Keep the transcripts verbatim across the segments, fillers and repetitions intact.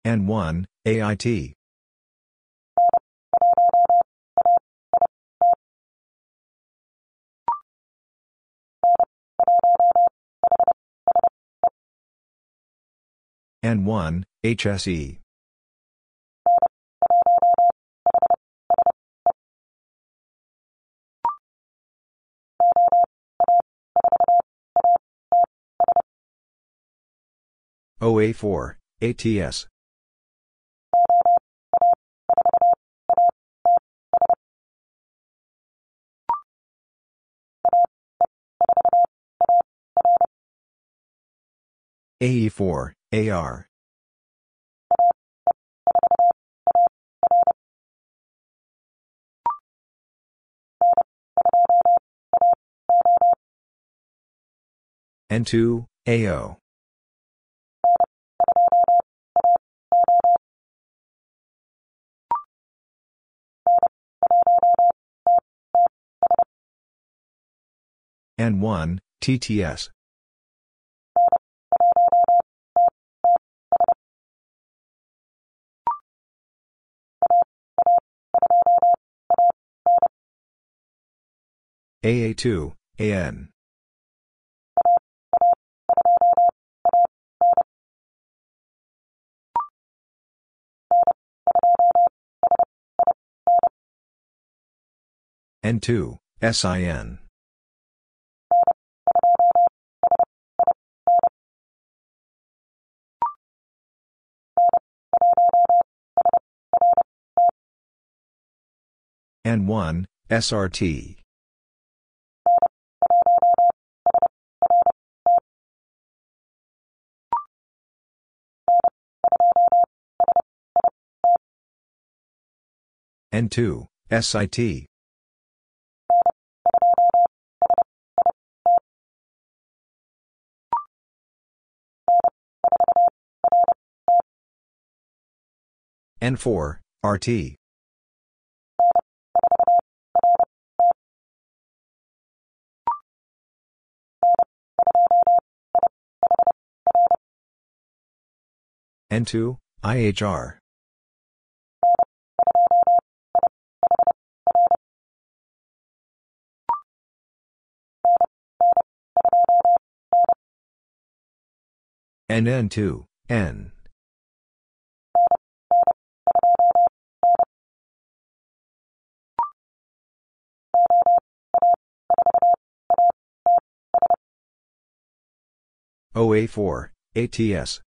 N one, A I T. N one, H S E. O A four, A T S. A E four, A R. N two, A O. N one, T T S. A A two, A N. N two, S I N. N one, S R T. N two, S I T. N four, R T. N two, I H R. N N two, N. O A four, A T S.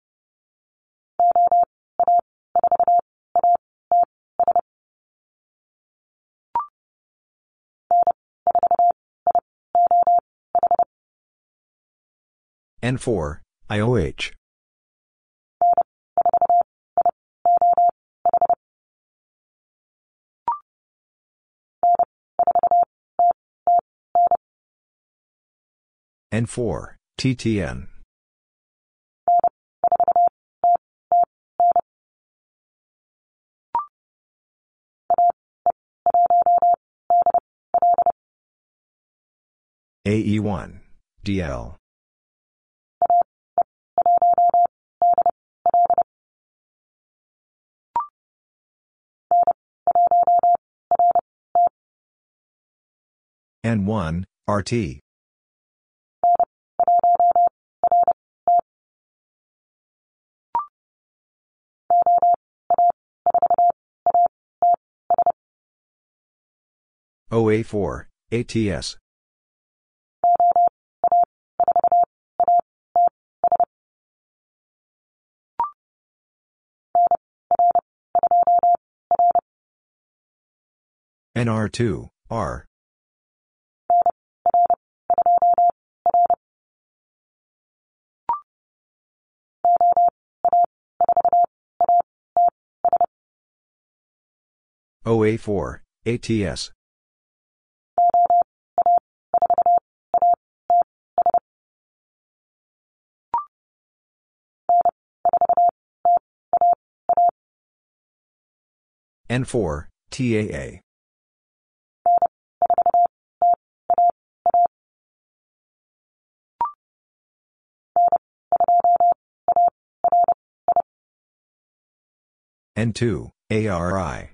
N four, I O H. N four, T T N. A E one, D L. N one, R T. O A four, A T S. N R two, R. O A four, A T S. N four, T A A. N two, A R I.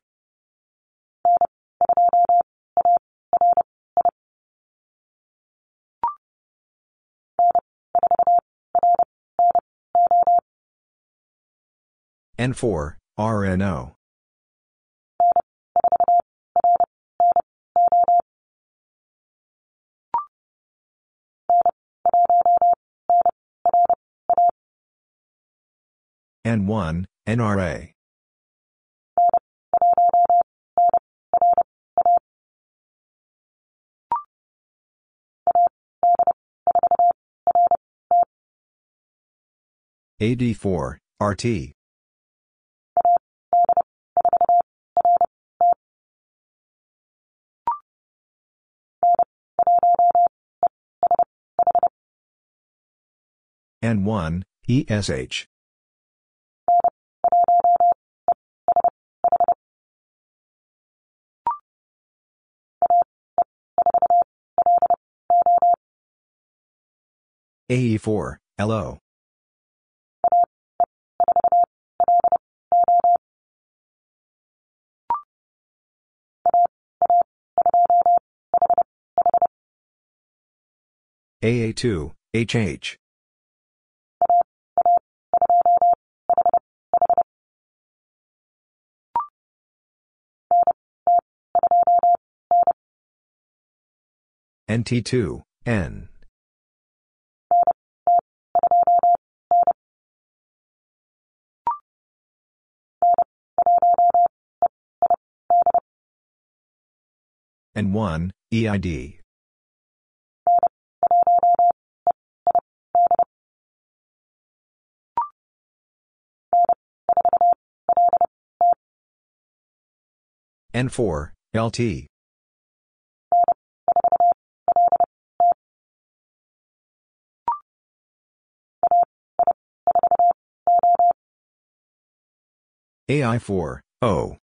N four, R N O. N one, N R A. A D four, R T. N one, E S H. A E four, L O. A A two, H H. N T two, N. N one, E I D. N four, L T. A I four, O.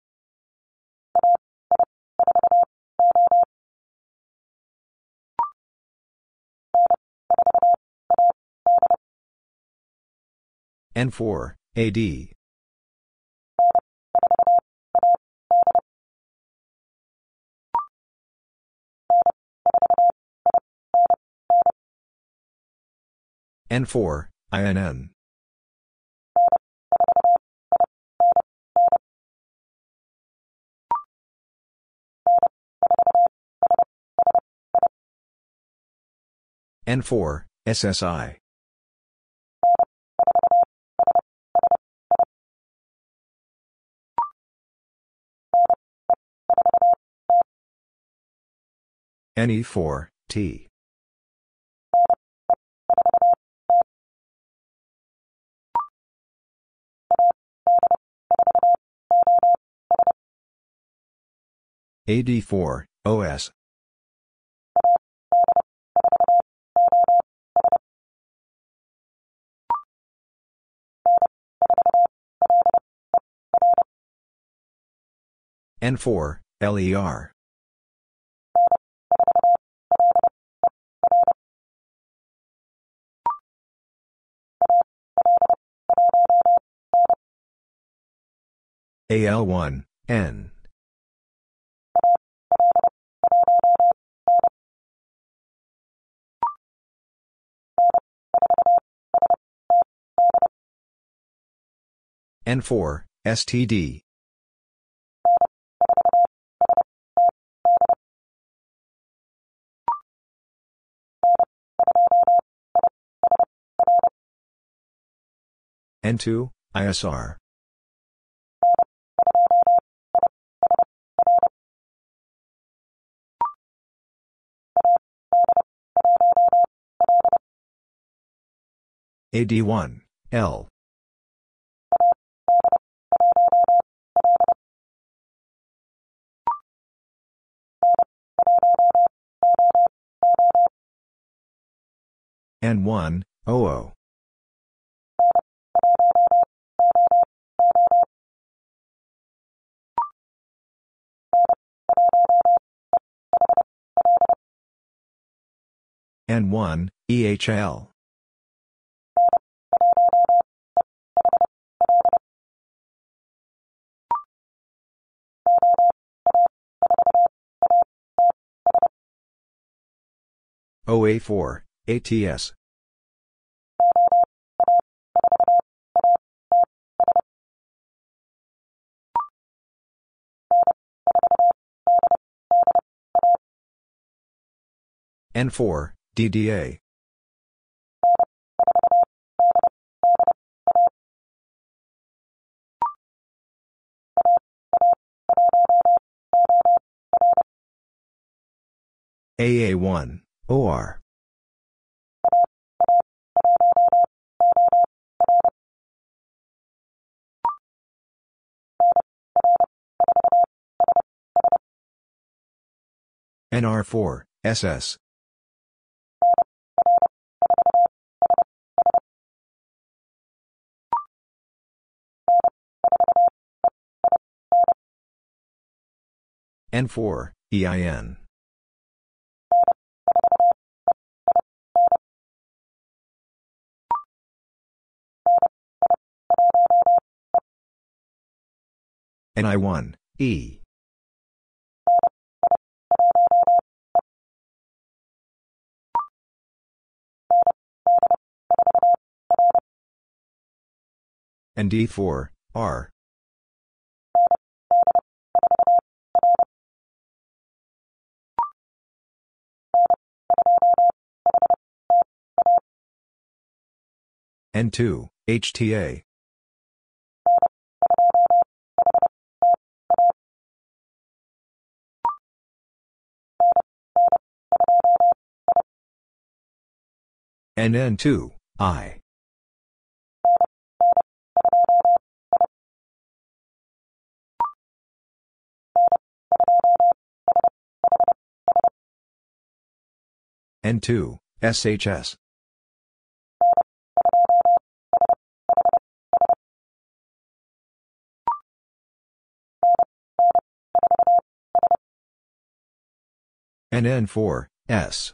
N four, A D. N four, I N N. N four, S S I. N E four, T. A D four, O S. N four, L E R. A L one, N. N four, S T D. N two, I S R. A D one, L. N one, O O. N one, E H L. O A four, A T S. N four, D D A. A A one, O R. N R four, S S. N four, E I N. N I one, E. And D four, R. N two, H T A. And N two, I. N two, S H S. And N four, S.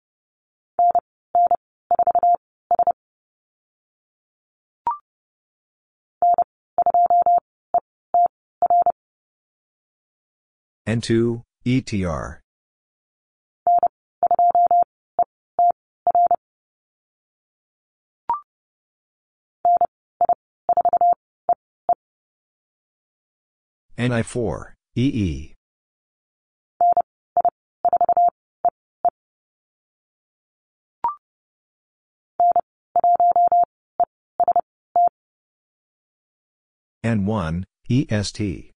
N two, E T R. N I four, E E. N one, E S T.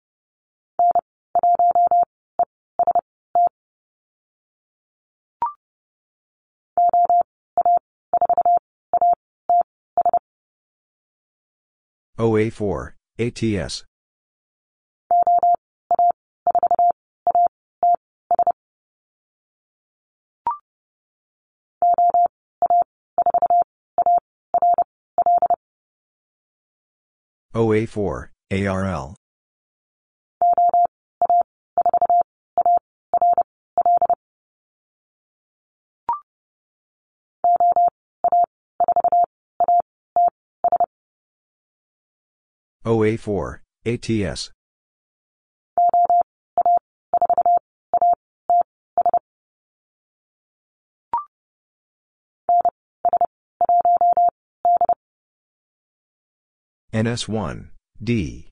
O A four, A T S. O A four, A R L. O A four, A T S. N S one, D.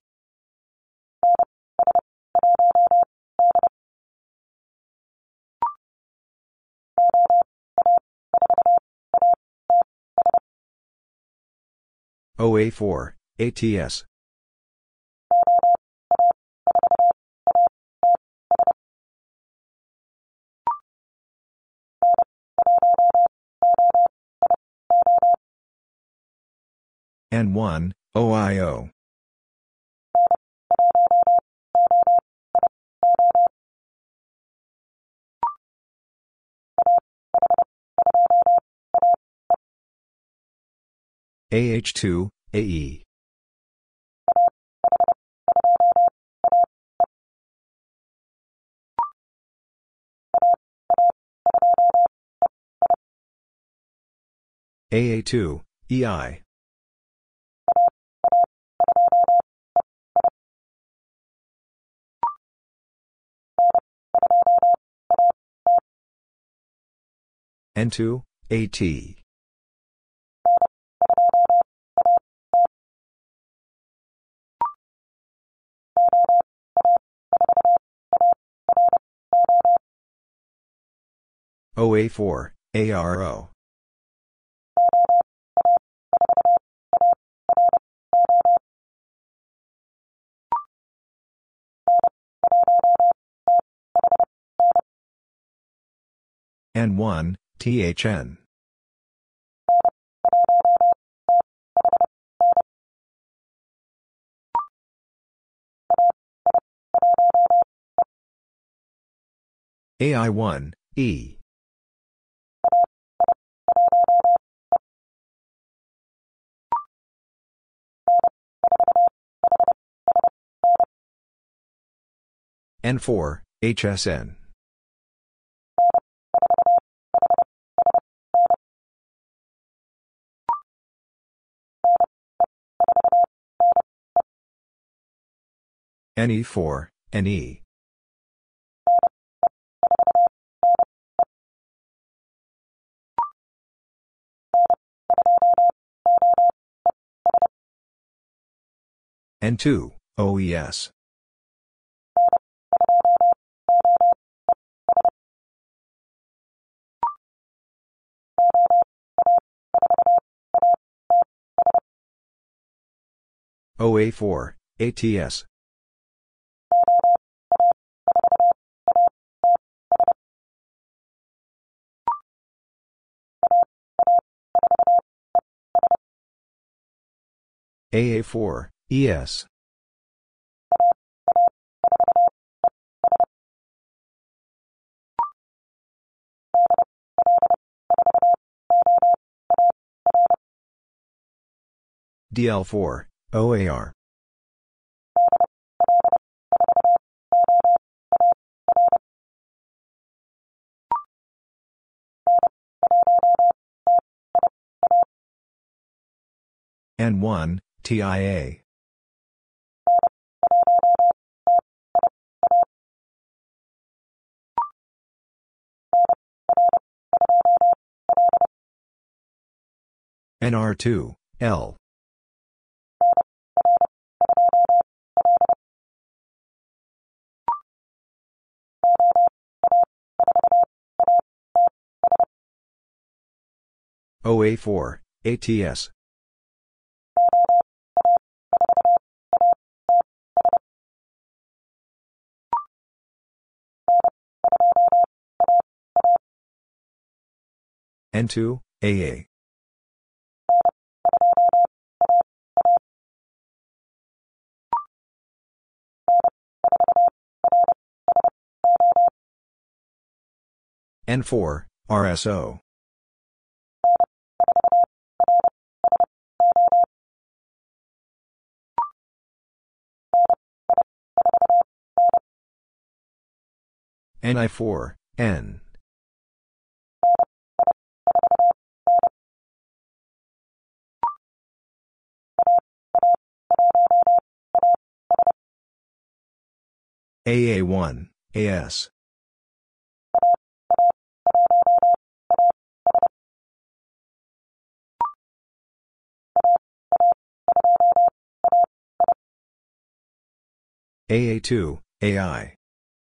O A four, A T S. N one, O I O. A H two, A E. A A two, E I. N two, AT. O A four, A R O. N one, T H N. A I one, E. N four, H S N. N E four, N E. N two, O E S. O A four, A T S. A A four, E S. D L four, O A R. N one, T I A. N R two, L. O A four, A T S. N two, A A. N four, R S O. N I four, N. A A one, A S. A A two, A I.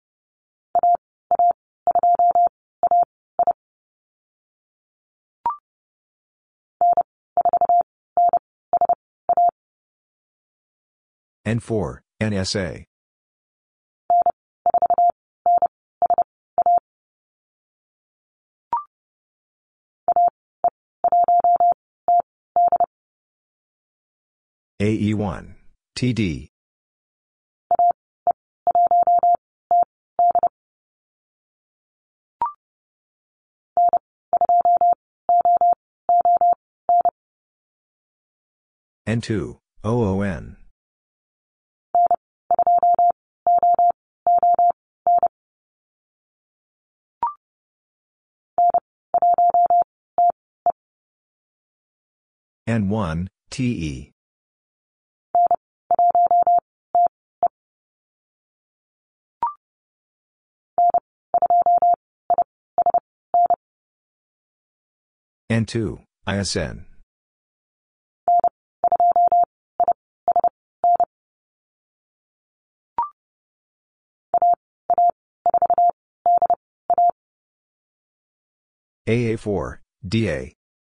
N four, N S A. A E one, T D. N two, O O N. N one, T E. N two, I S N. A A four, D A.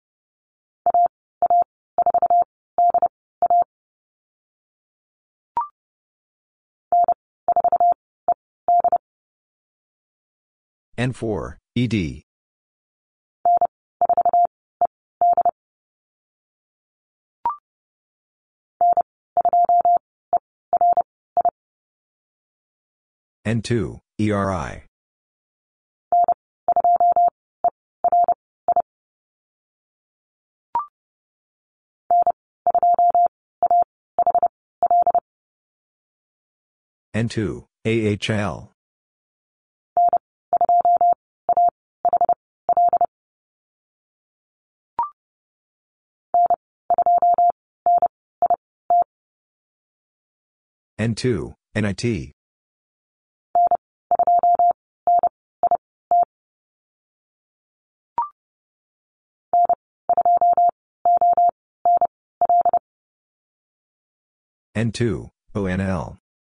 N four, E D. N two, E R I. N two, A H L. N two, N I T. N two, O N L.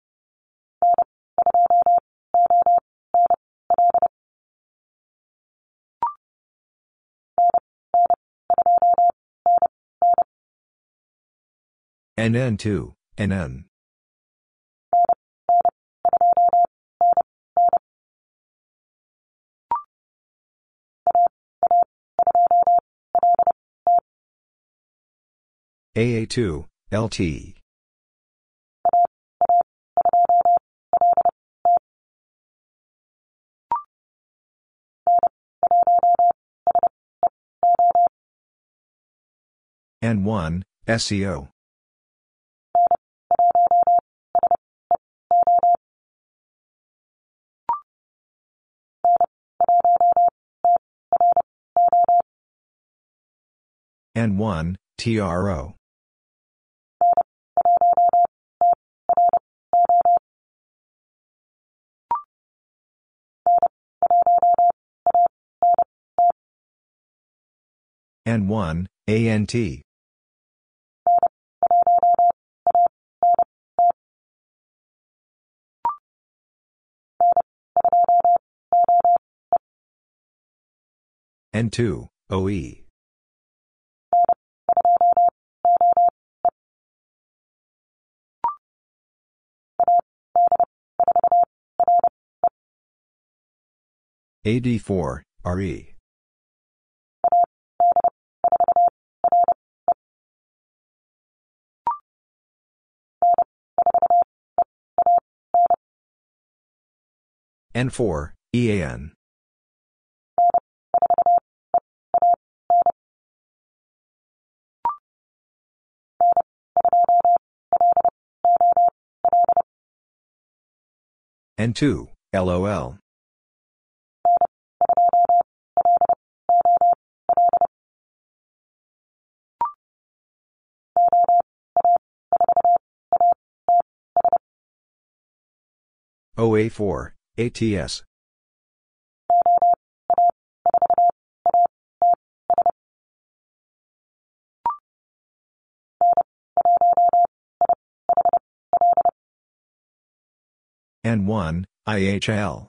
N N two, N N. A A two, L T. N one, S E O. N one, T R O. N one, A N T. N two, O E. A D four, R E. N four, E A N. N two, L O L. O A four, A T S. N one, I H L.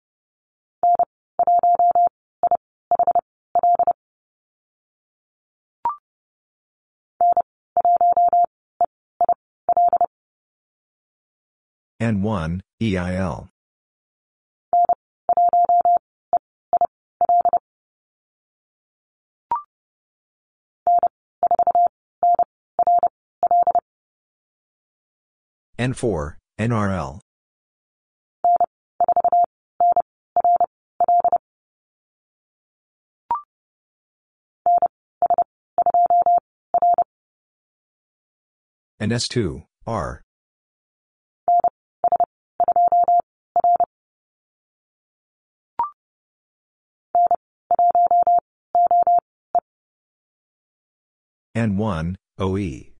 N one, E I L. N four, N R L. And S two, R. N one, O E.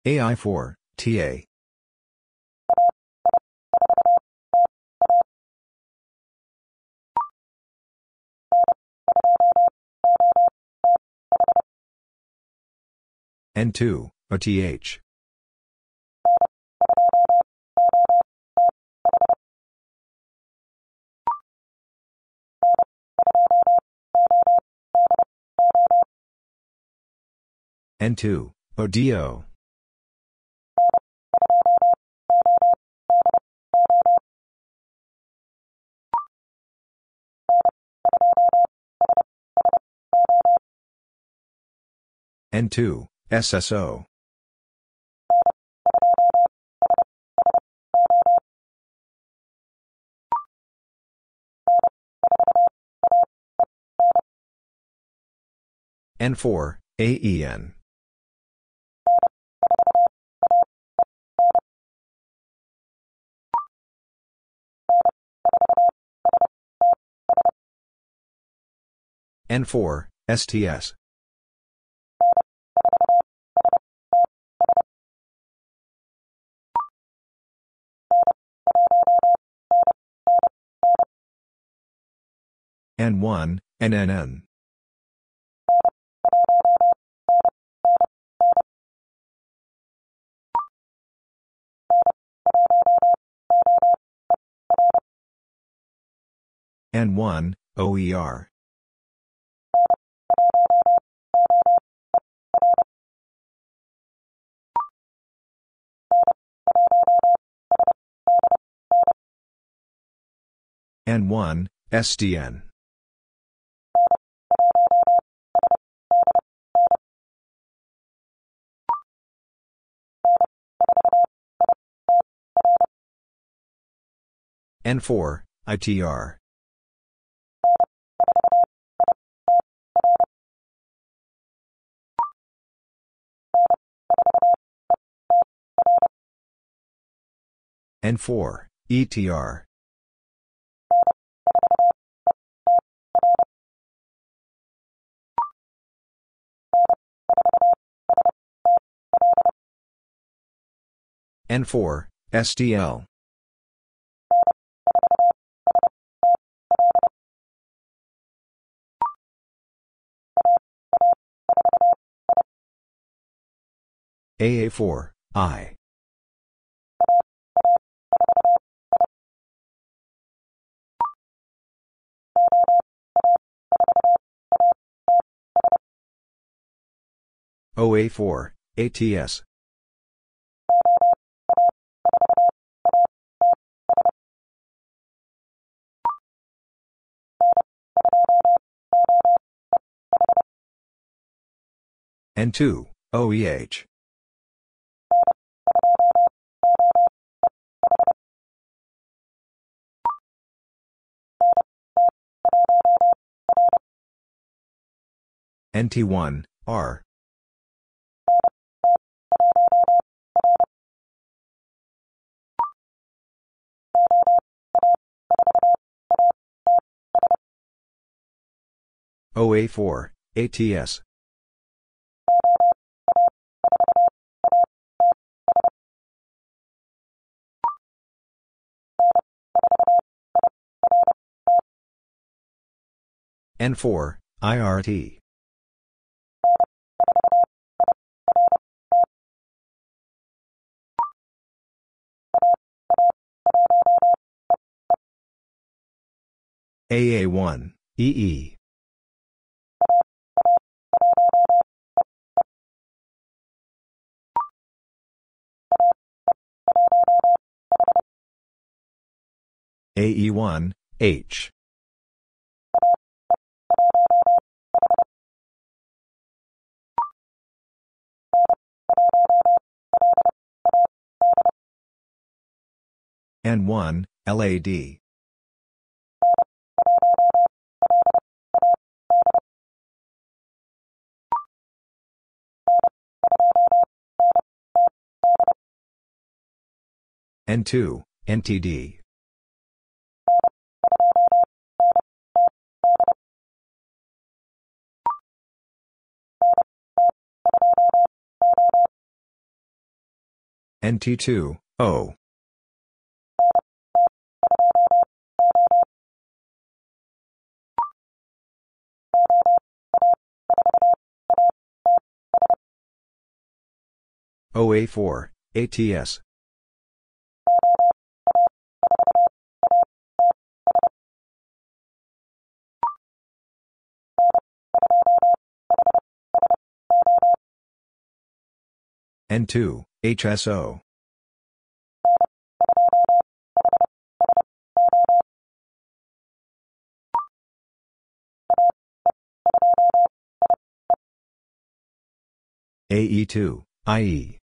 A I four, T A. N two, O T H. N two, O D O. N two, S S O. N four, A E N. N four, S T S. N one, N N N. N one, O E R. N one, S D N. N four, I T R. N four, E T R. N four, S D L. A A four, I. O A four, A T S. N two, O E H. N T one, R. O A four, A T S. N four, I R T. A A one, E E. A E one, H. N one, L A D. N two, N T D. N T two, O. O A four, A T S. N two, H S O. A E two, I E.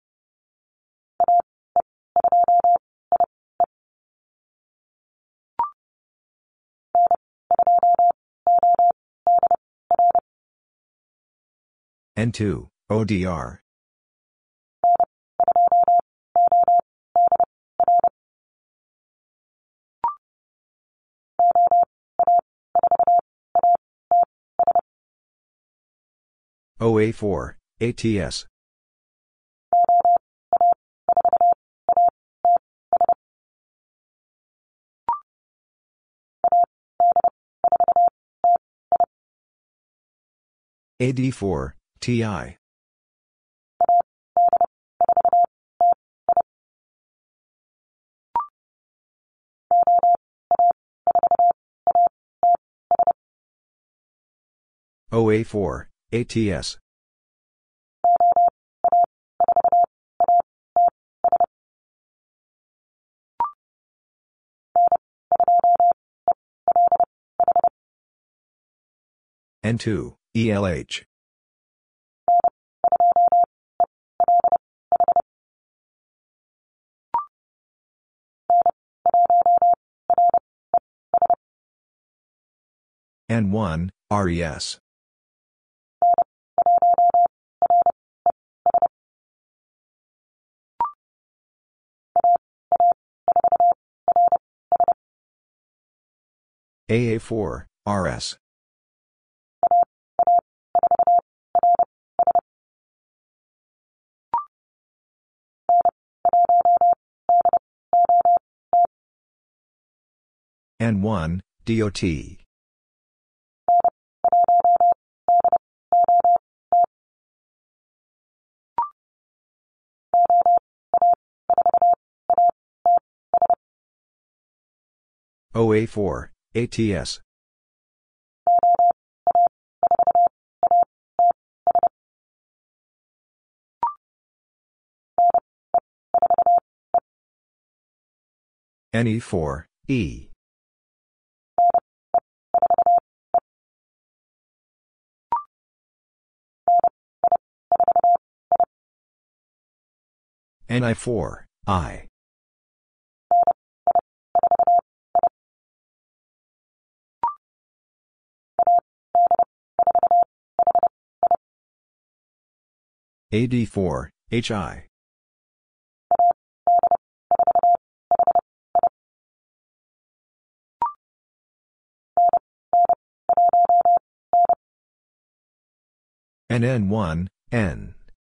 N two, O D R. O A four, A T S. A D four, T I. O A four, A T S. N two, E L H. N one, R E S. A A four, R S. N one, D O T. O A four, A T S. N E four, E. N I four, I. A D four, H I. N N one, N.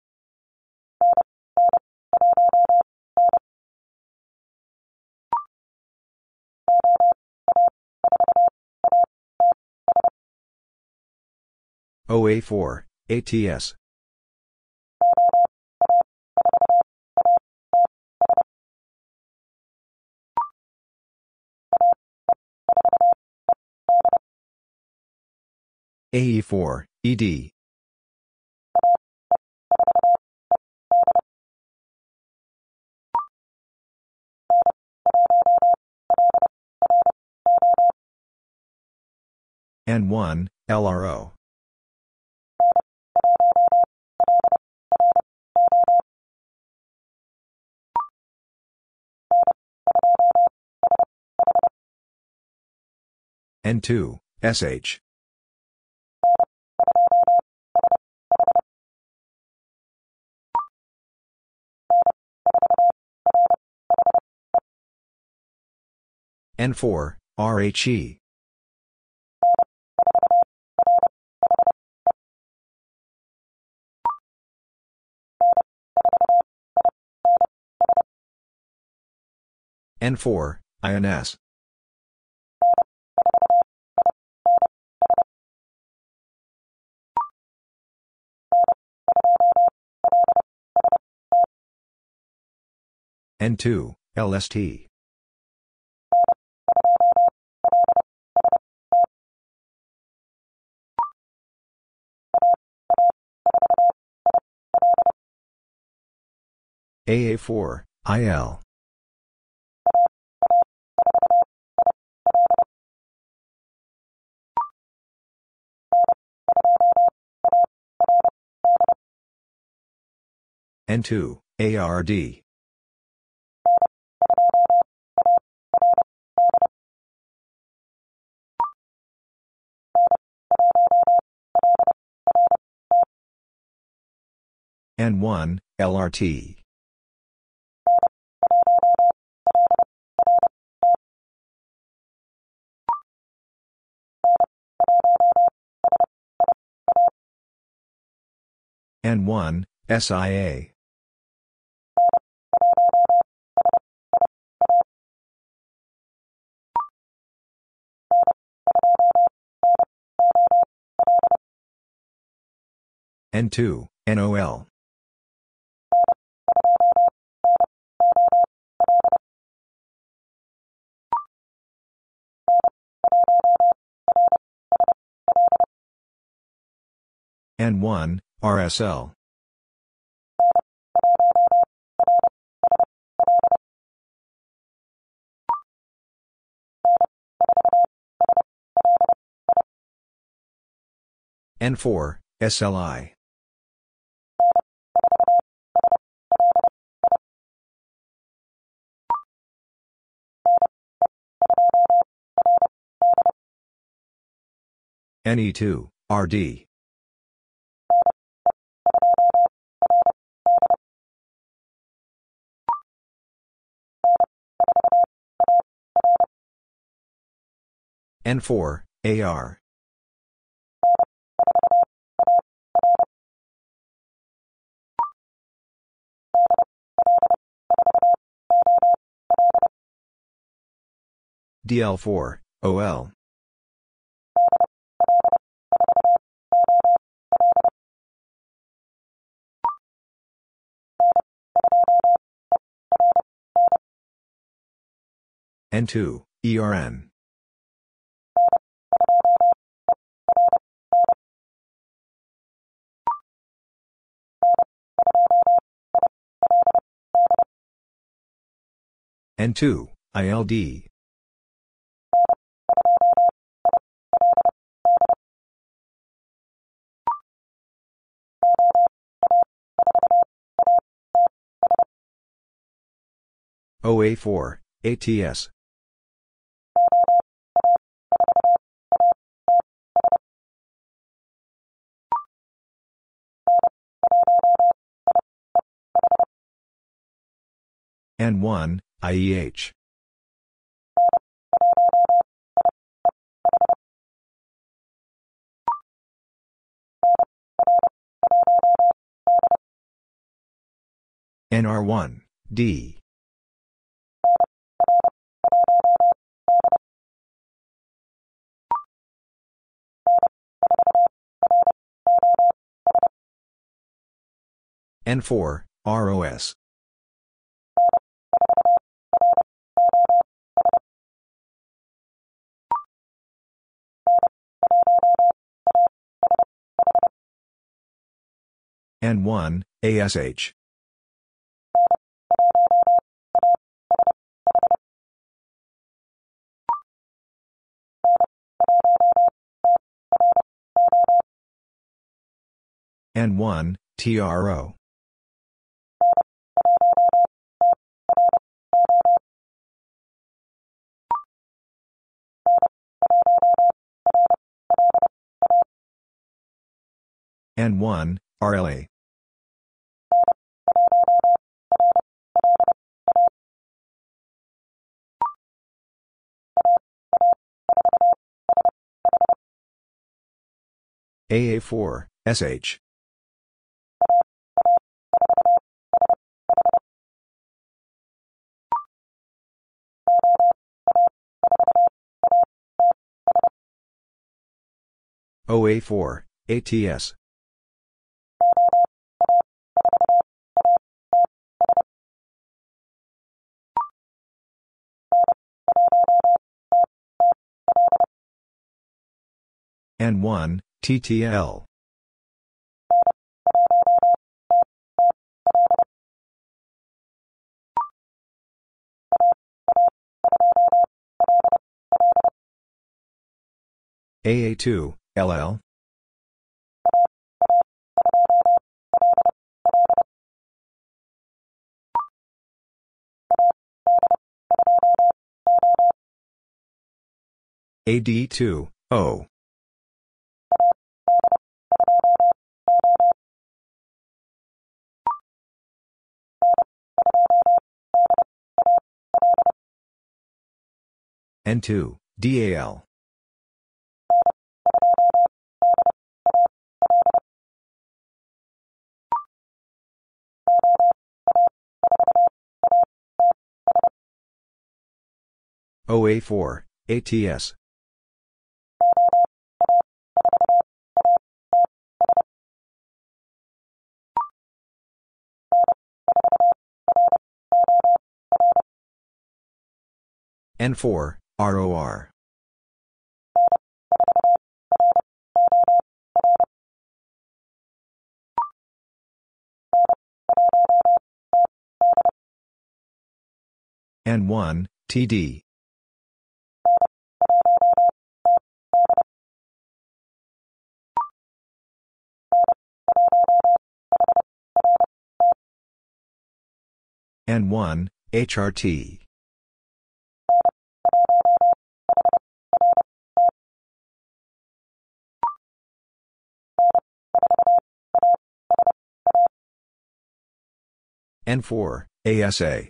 O A four, A T S. A E four, E D. N one, L R O. N two, S H. N four, R H E. N four, I N S. N two, L S T. A A four, I L. N two, A R D. N one, L R T. N one, S I A. N two, N O L. N one, R S L. N four, S L I. N E two, R D. N four, A R. D L four, O L. N two, E R N. N two, I L D. O A four, A T S. N one, I E H. N R one, D. N four, R O S. N one, A S H. N one, T R O. N one, R L A. A A four, S H. O A four, A T S. N one, T T L. A A two, L L. A D two, O. N two, D A L. O A four, A T S. N four, R O R. N one, T D. N one, H R T. N four, A S A.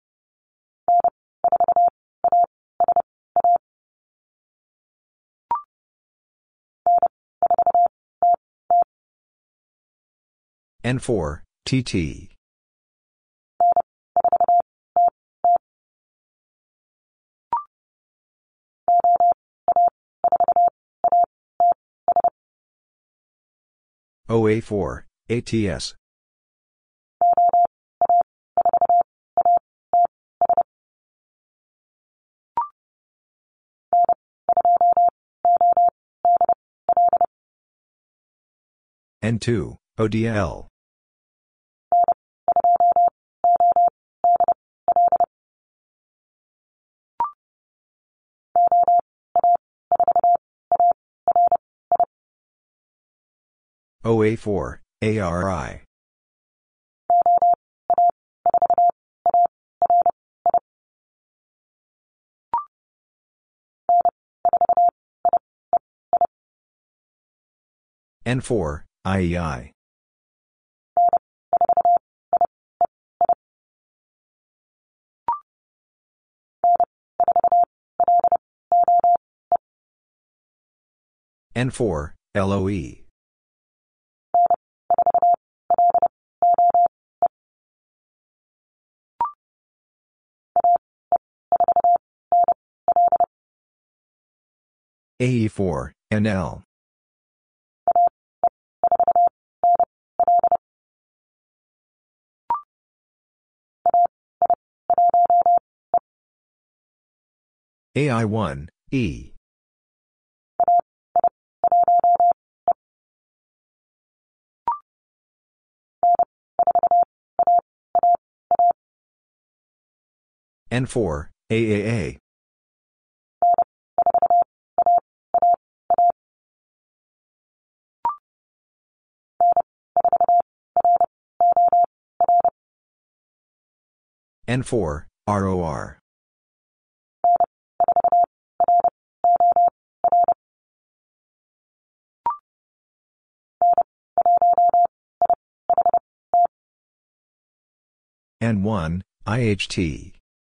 N four, T T. O A four, A T S. N two, O D L. O A four, A R I. N four, I E I. N four, L O E. A E four, N L. A I one, E. N four, A A A. N four, R O R. N one, I H T.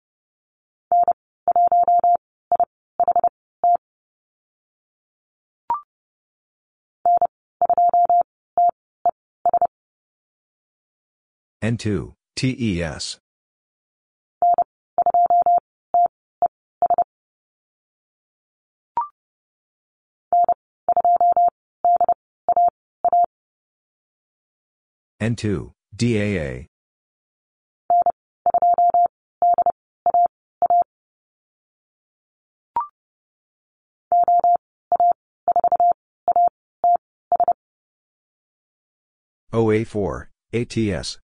N two, T E S. N two, D A A. O A four, A T S.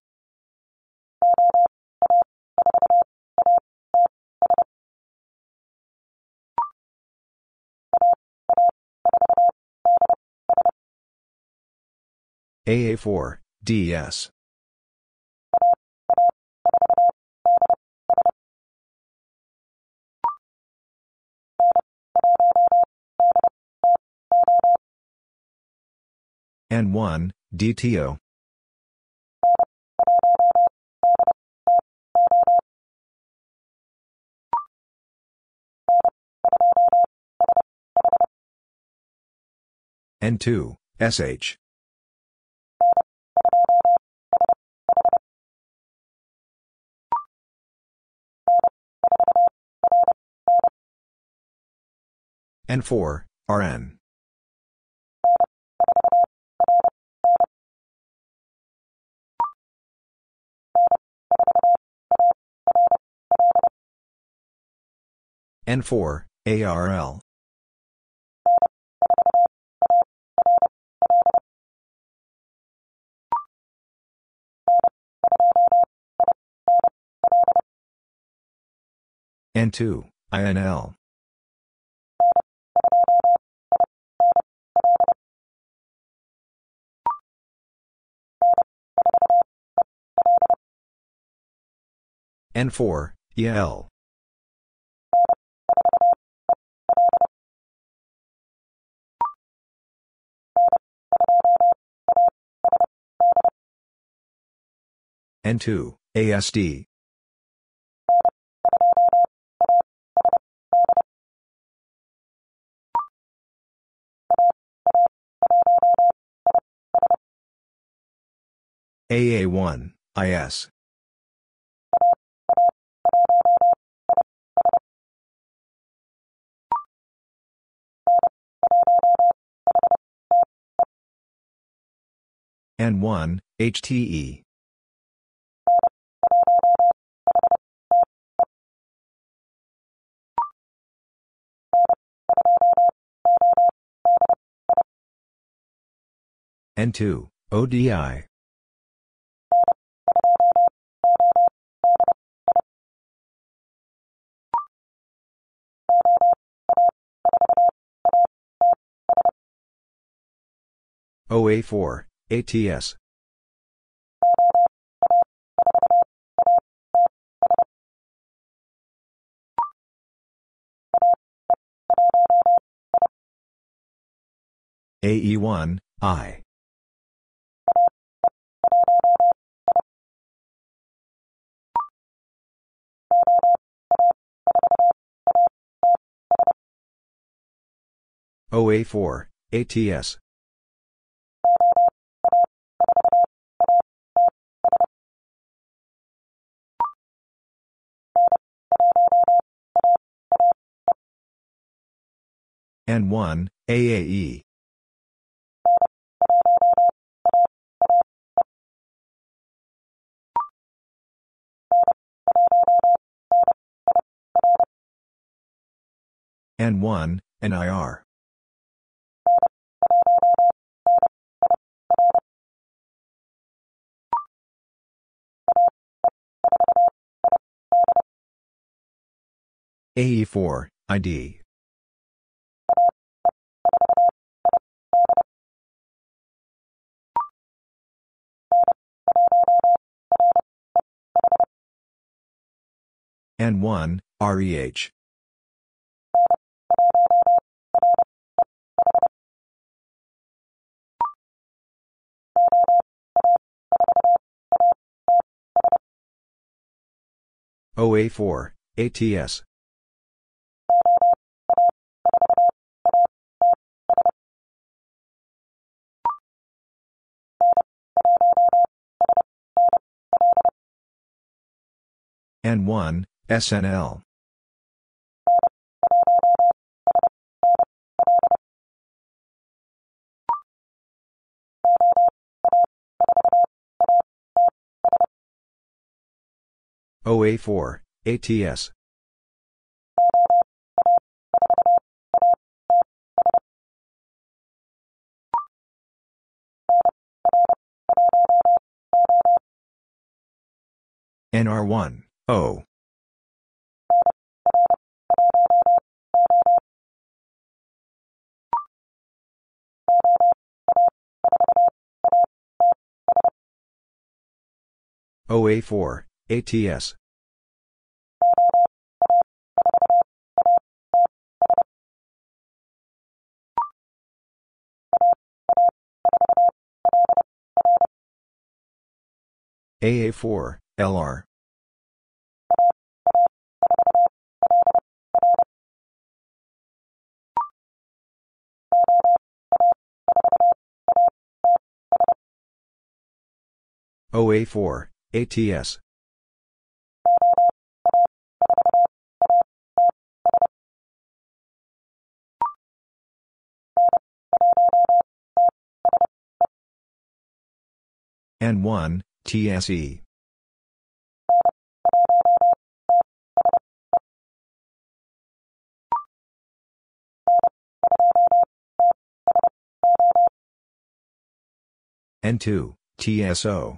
A A four, D S. N one, D T O. N two, S H. N four, R N. N four, A R L. N two, I N L. N four, E L. N two, A S D. A A one, I S. N one, H T E. N two, O D I. O A four, A T S. A E one, I. O A four, A T S. N one, A A E. N one, N I R. A E four, I D. N one, R E H. O A four, A T S. N one, S N L. O A four, A T S. N R one, O. O A four, A T S. A A four, L R. O A four, A T S. N one, T S E. N two, T S O.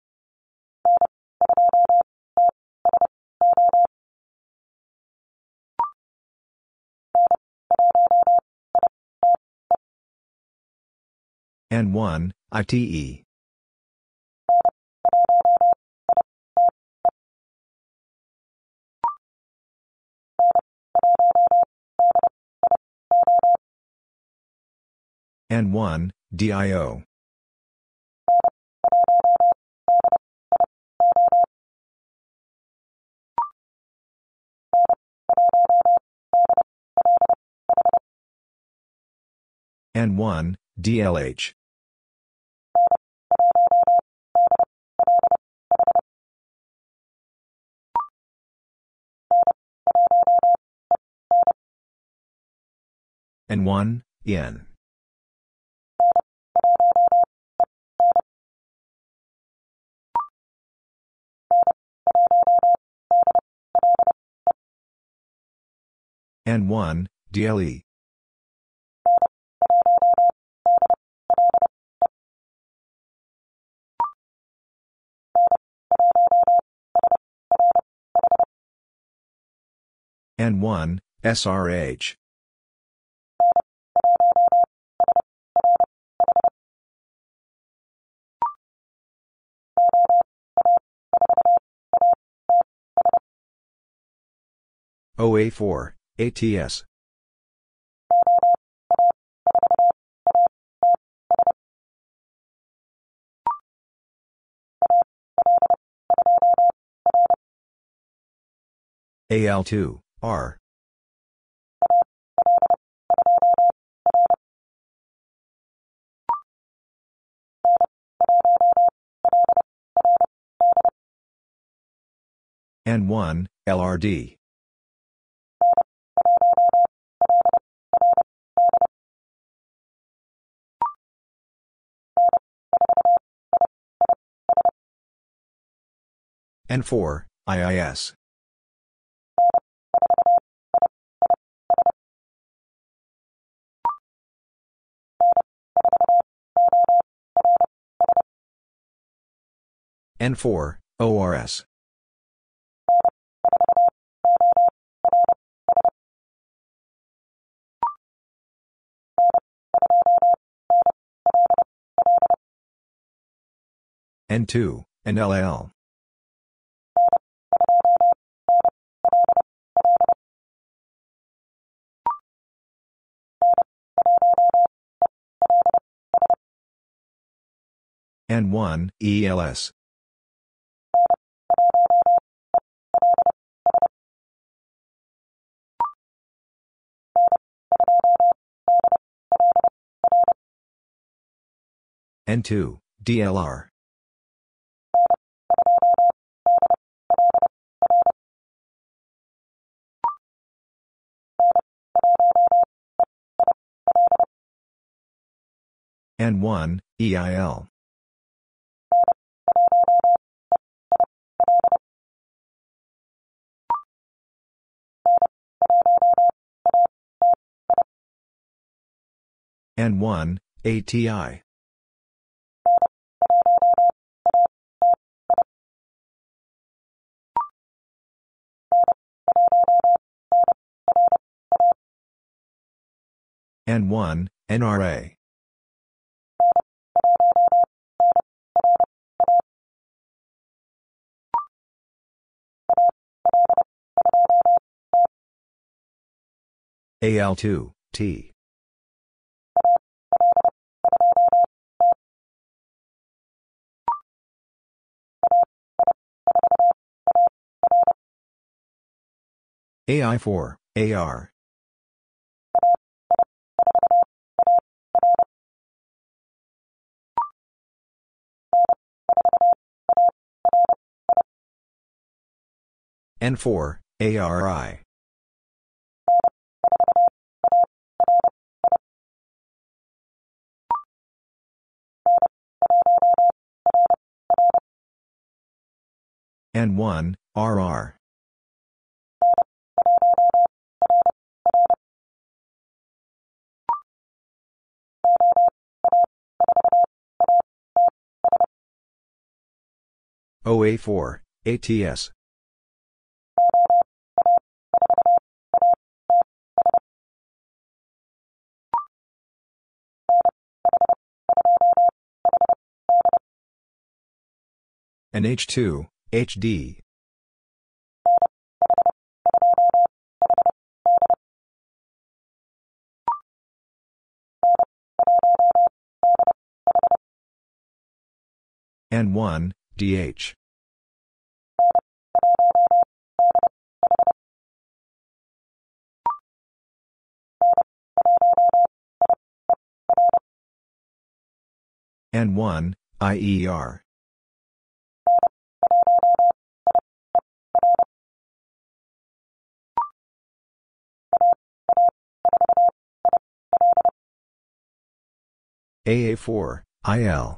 N one, I T E. N one, D I O. N one, D L H. N one, N. N one, D L E. N one, S R H. O A four, A T S. A L two, R. N one, L R D. N four, I I S. N four, O R S. N two, and L L. N one, E L S. N two, D L R. N one, E I L. N one, A T I. N one, N R A. A L two, T. A I four, A R. N four, A R I. N one, R R. O A four, A T S. N H two, H D. N one, D H. N one, I E R. A A four, I L.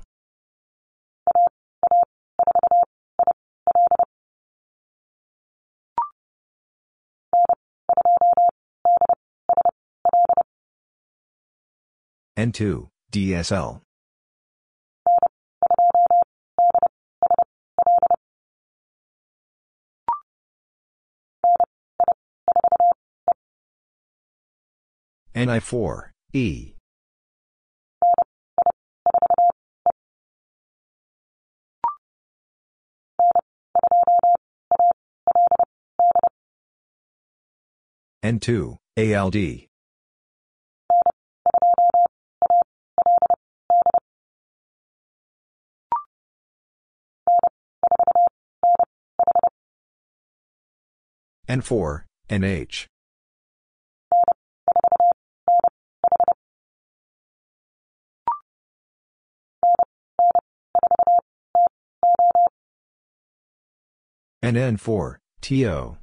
N two, D S L. N I four, E. N two, A L D. N four, N H. N N four, T O.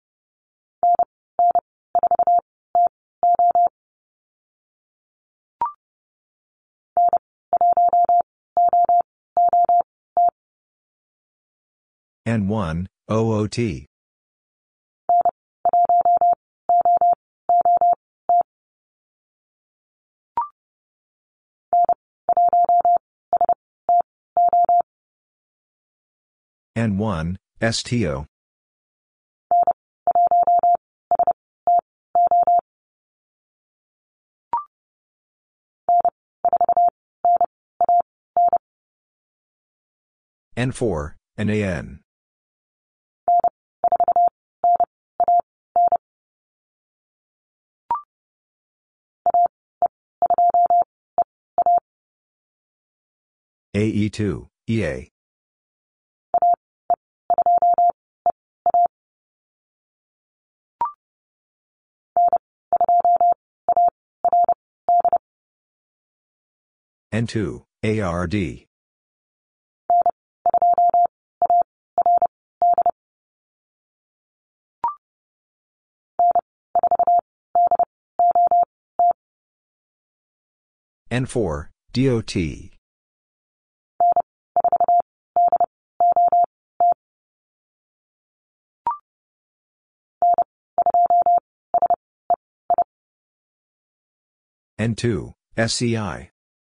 N one, O O T. N one, S T O. N four, N A N. A E two, E A. N two, A R D. N four, D O T. N two, S C I.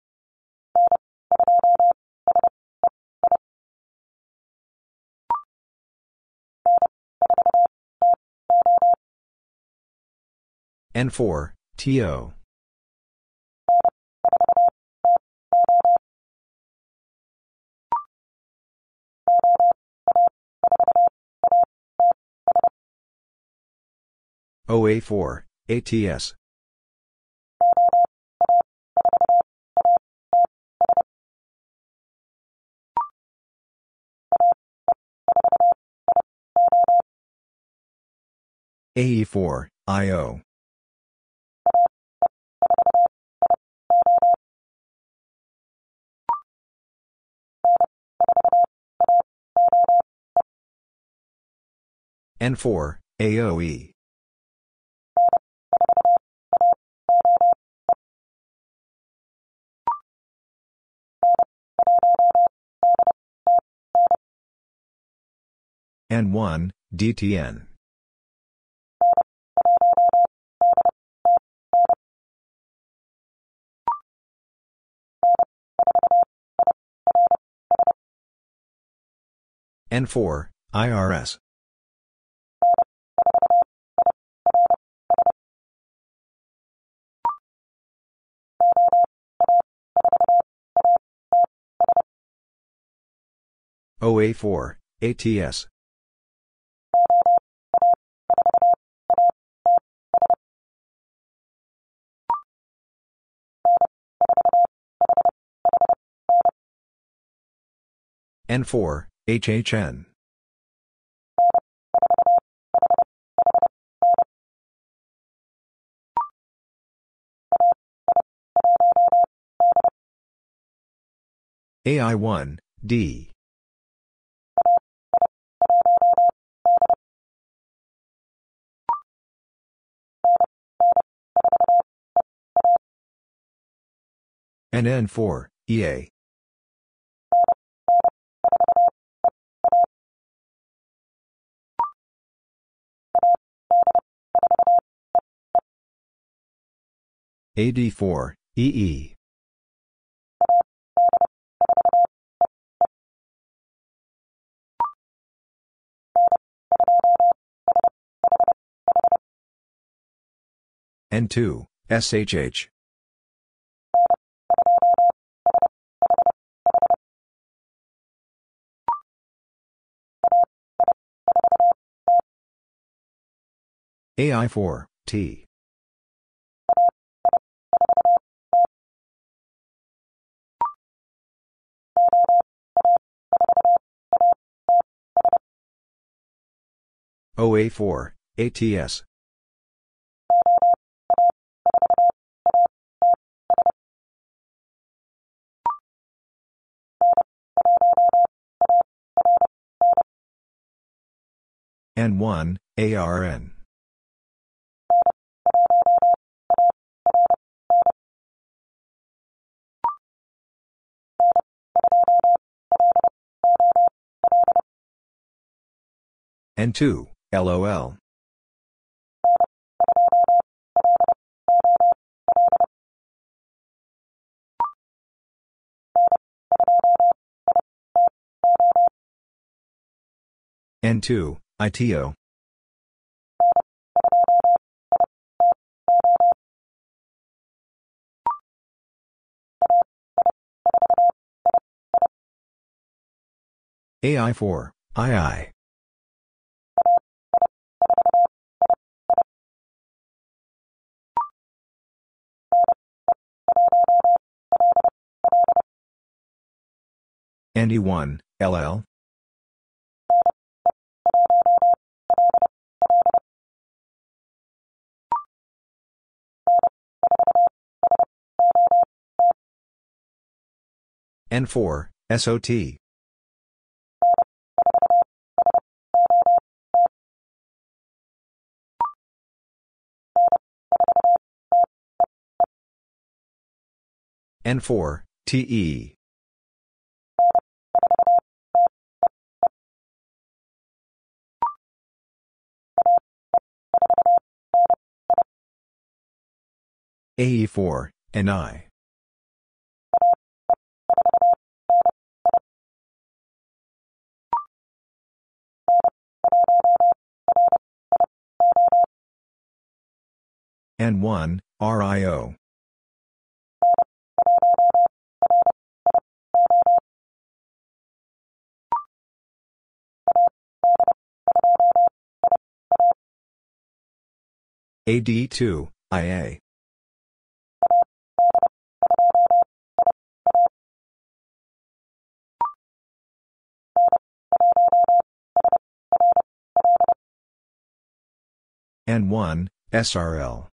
N four, T O. O A four, A T S. A E four, I O. N four, A O E. N one, D T N. N four, I R S. O A four, A T S. N four, H H N. A I one, D. N N four, E A. A D four, E E. N two, S H H. A I four, T. O A four, A T S. N one, A R N. N two, L O L. N two, I T O. A I four, I I. N E one, L L. N four, S O T. N four, T E. A E four, N I. N one, R I O. A D two, I A. N one, S R L.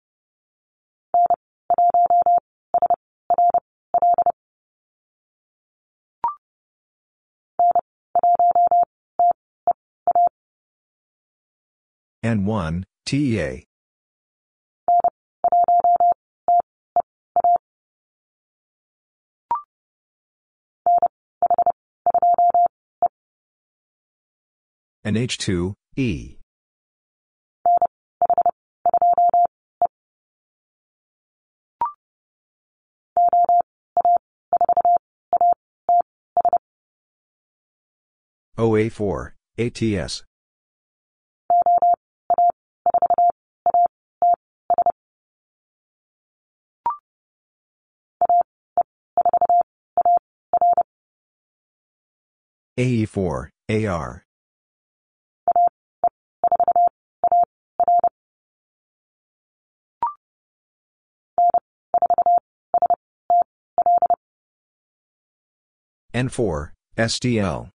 N one, T E A. And H two, E. O A four, A T S. A E four, A R. N four, S D L.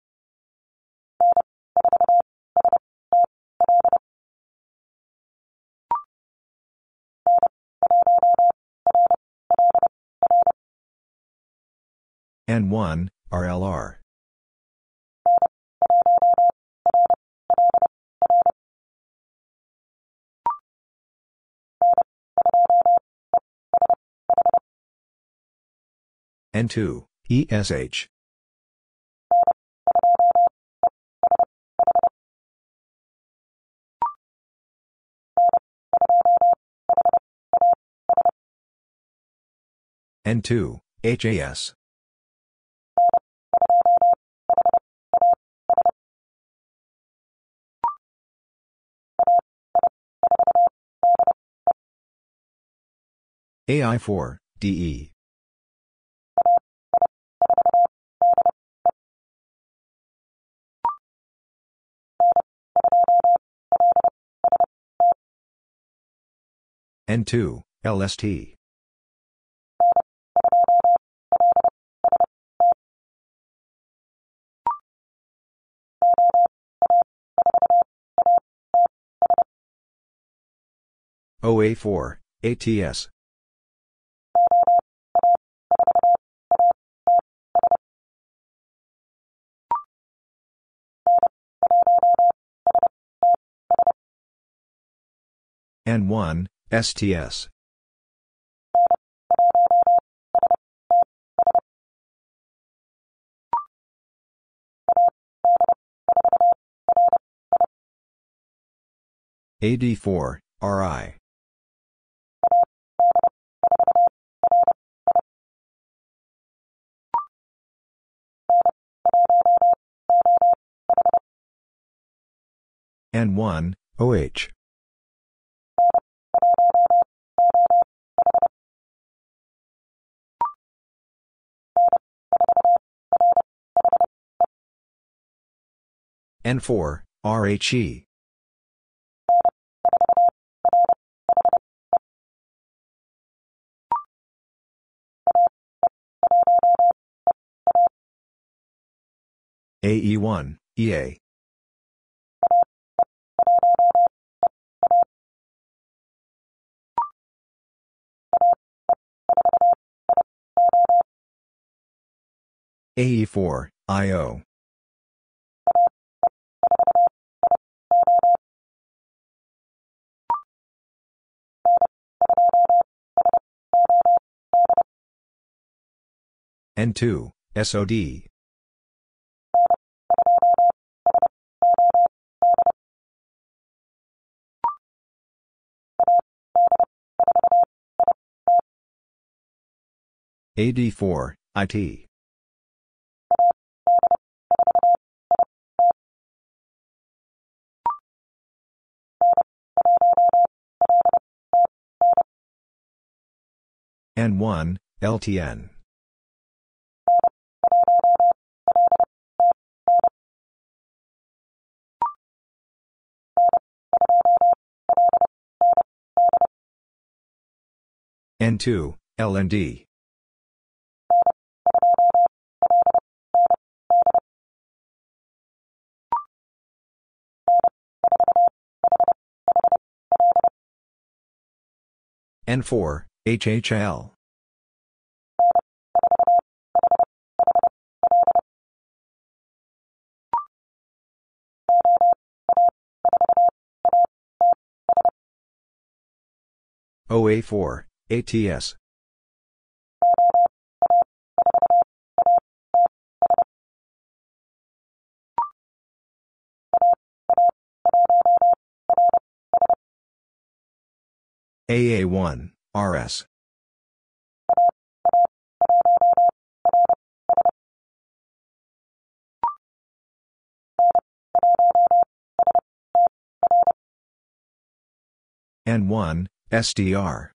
N one, R L R. N two, E S H. N two, H A S. A I four, D E. N two, L S T. O A four, A T S. N one, S T S. A D four, R I. N one, O H. N four, R H E. A E one, E A. A E four, I O. N two, S O D. A D four, I T. N one, L T N. N two, L N D. N four, H H L. O A four, A T S. A A one, R S. N one, S D R.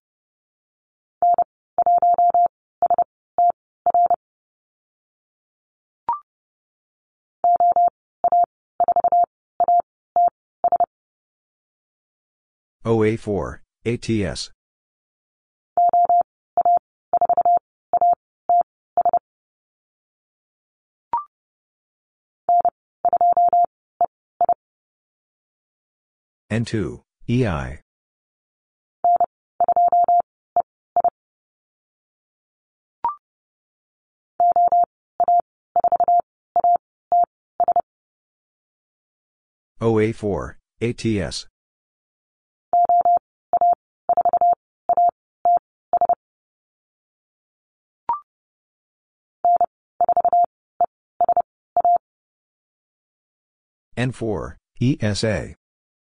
O A four, A T S. N two, E I. O A four, A T S. N four, E S A.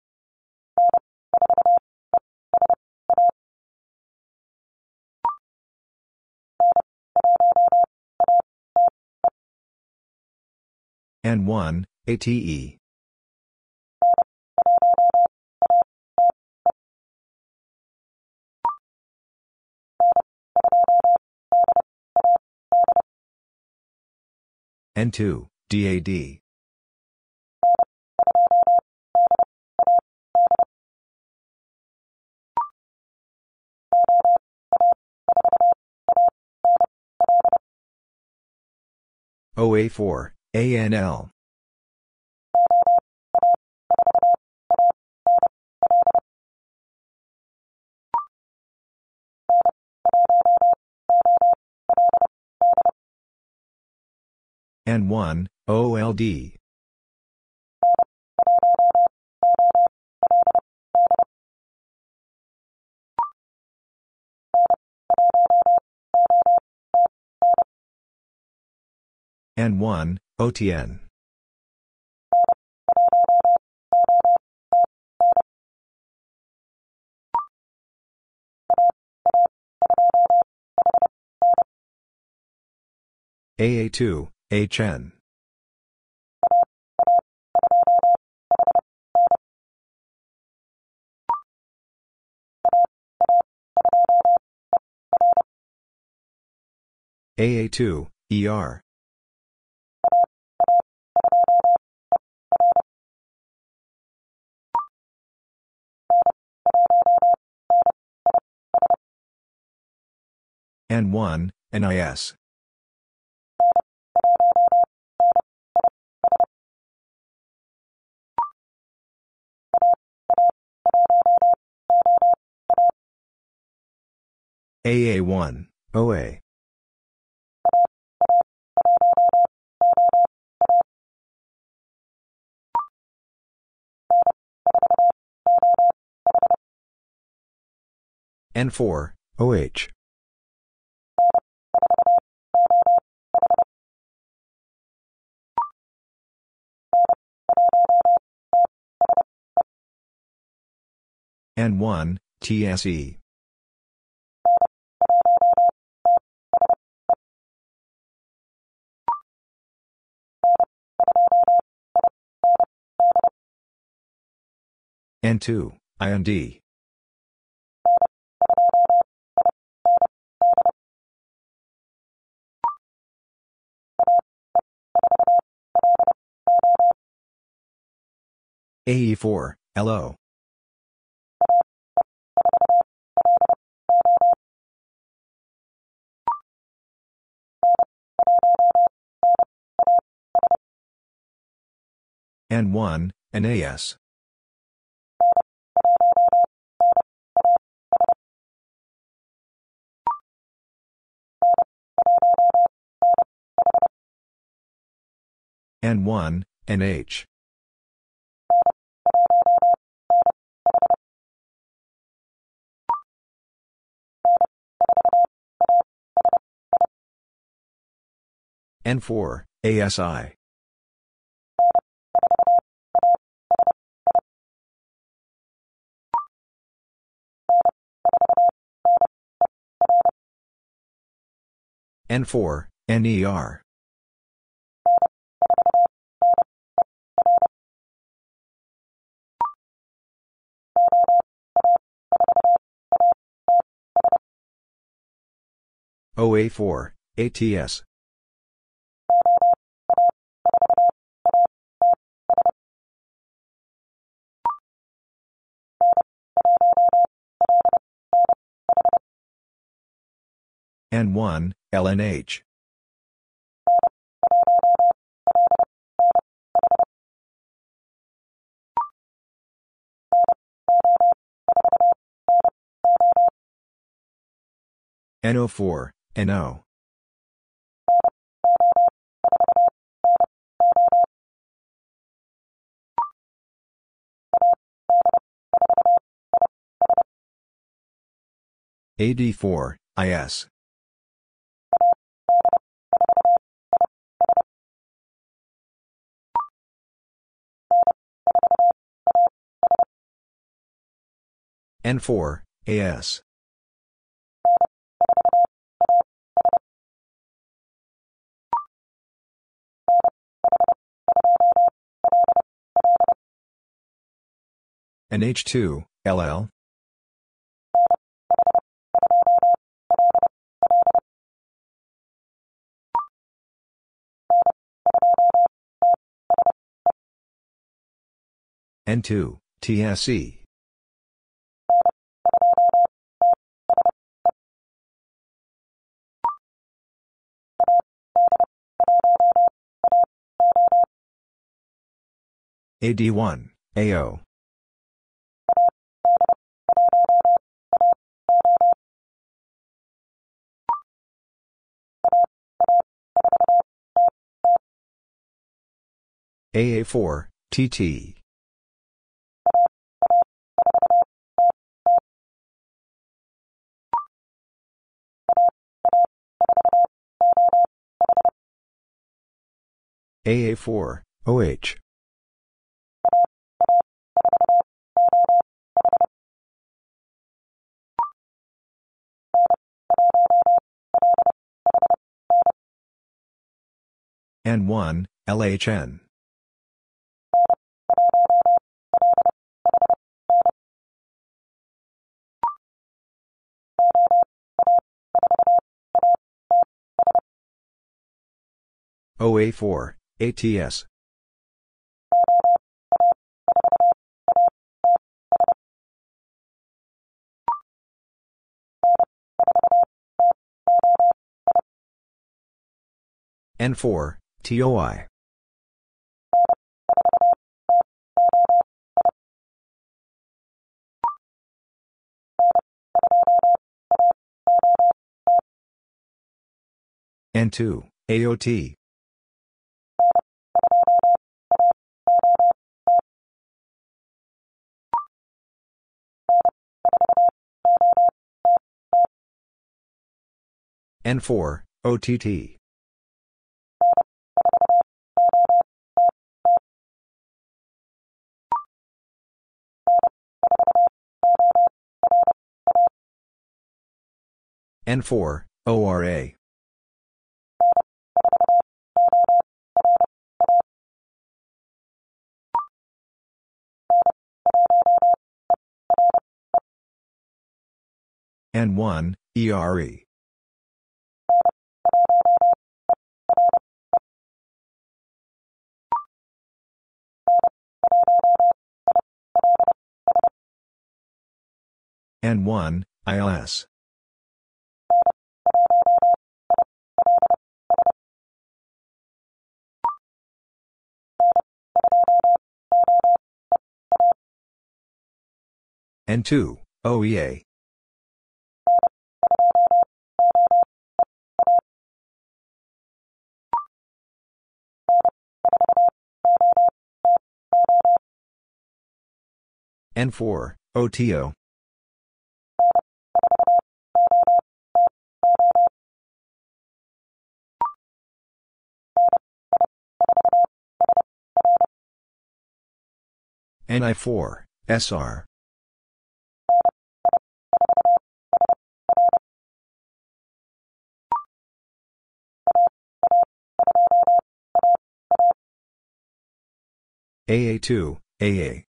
N one, A T E. N two, D A D. O A four, A N L. N one, O L D. N one, O T N. A A two, H N. A A two, E R. N one, N I S. A A one, O A. N four, O H. N one, T S E. N two, I N D. A E four, L O. N one, N A S. N one, N H. N four, A S I. N four, N E R. O A four, A T S. N one, L N H. N O four, N O. A D four, I S. N four, A S. N H two, L L. N two, T S E. A D one, A O. A A four, T T. A A four, O H. N one, L H N. O A four, A T S. N four, T O I. N two, A O T. N four, O T T. N four, O R A. N one, E R E. N one, I L S. N two, O E A. N four, O T O. N I four, S R. A A two, A A.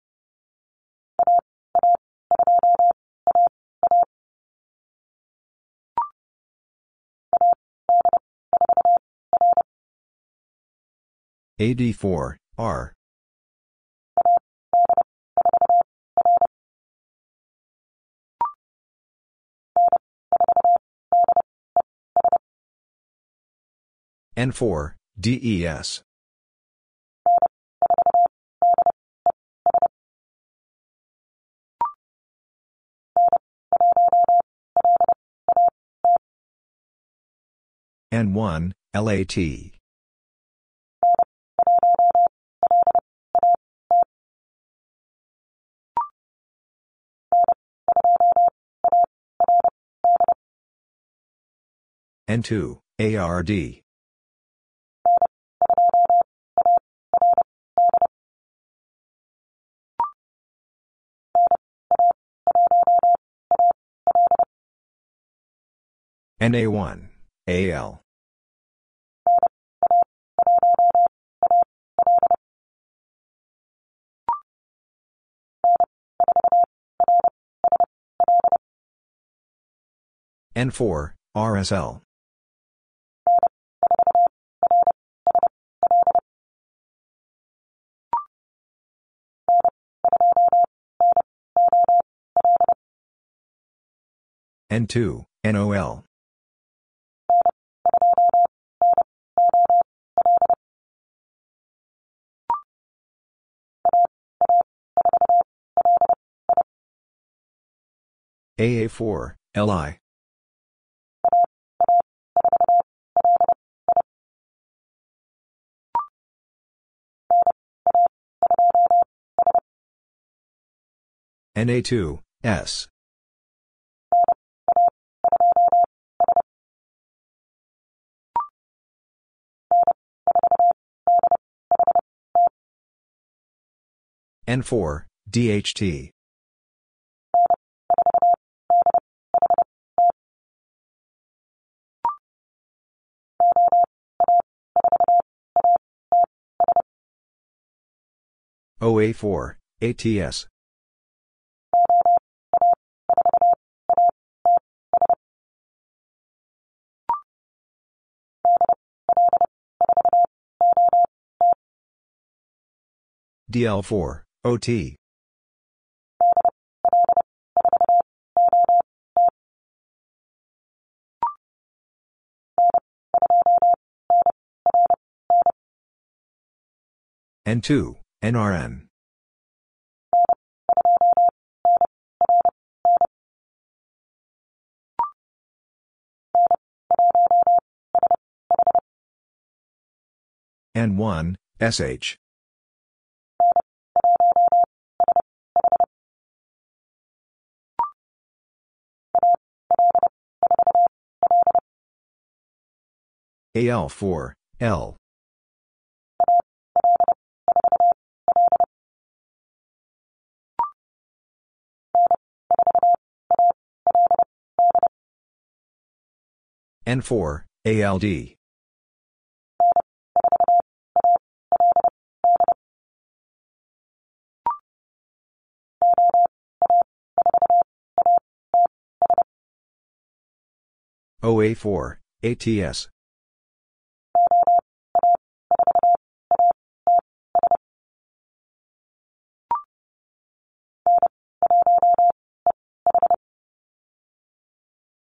A D four, R. N four, D E S. N one, L A T. N two, A R D. N A one, A L. N four, R S L. N two, N O L. A A four, L I. N A two, S. N four, D H T. O A four, A T S. D L four, O T. N two, N R N. N one, S H. A L four, L. N four, A L D. O A four, A T S.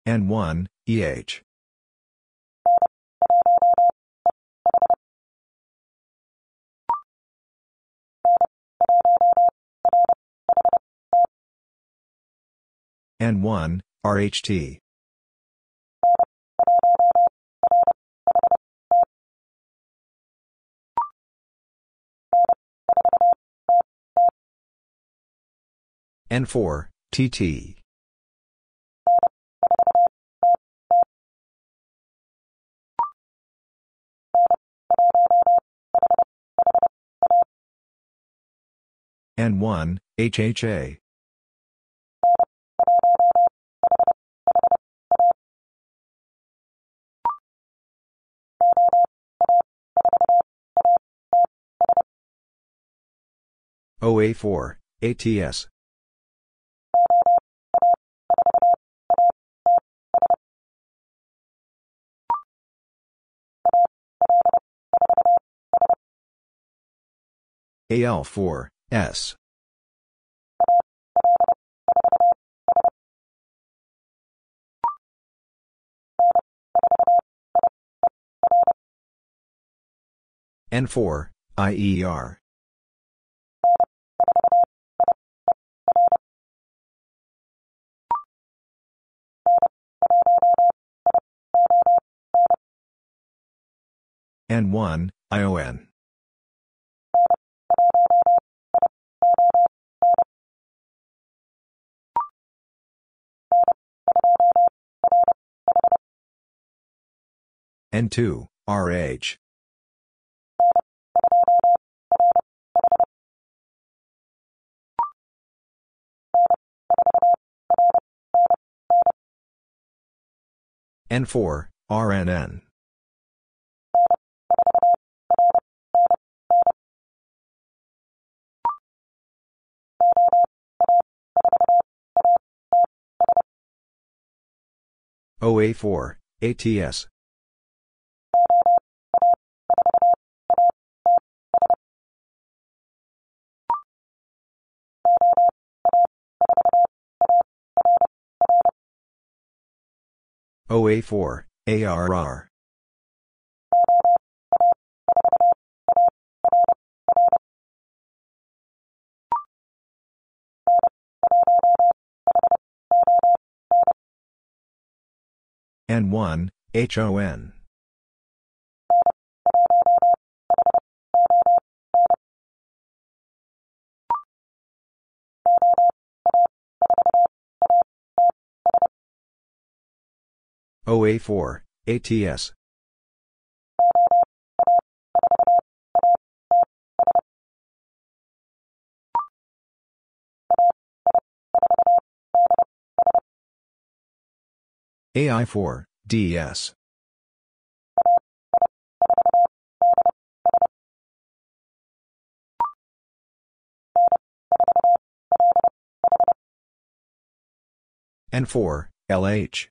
N one, E H. N one, R H T. N four, T T. N one, H H A. O A four, A T S. A L four, S. N four, I E R. N one, I O N. N two, R H. N four, R N N. O A four, A T S. O A four, A R R. N one, H O N. O A four, A T S. A I four, D S. N four, L H.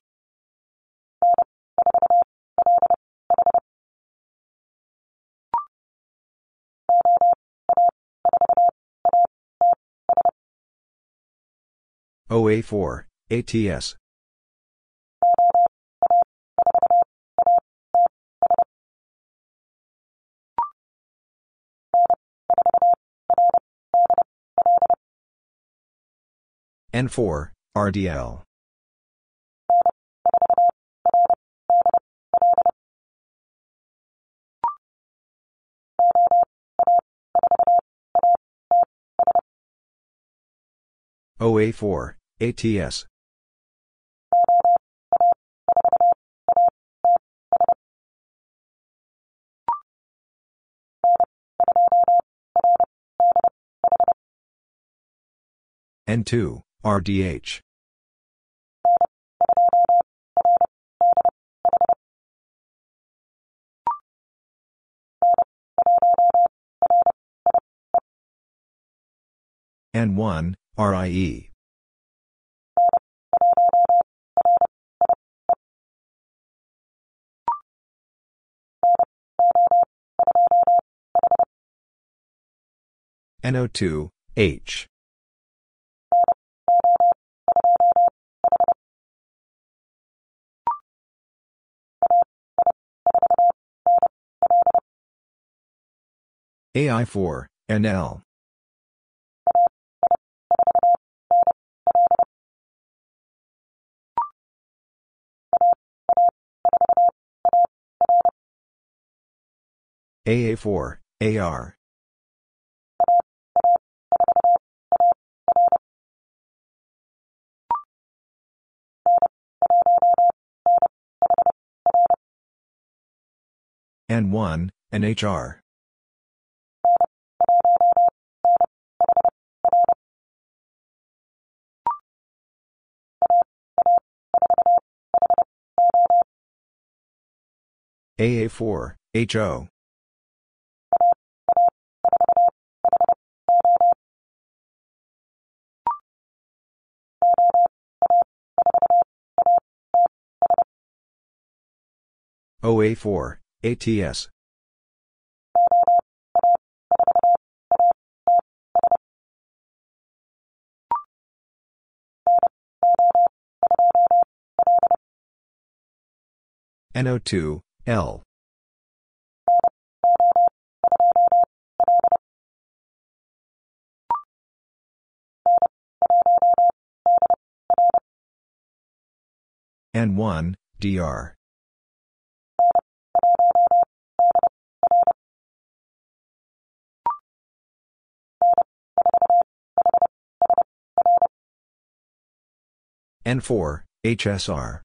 O A four, A T S. N four, R D L. O A four, A T S. N two, R D H. N one, R I E. N O two, H. A I four, N L. A A four, A R. N one, N H R. A A four, H O. O A four, A T S. N O two, L. N one, D R. N four, H S R.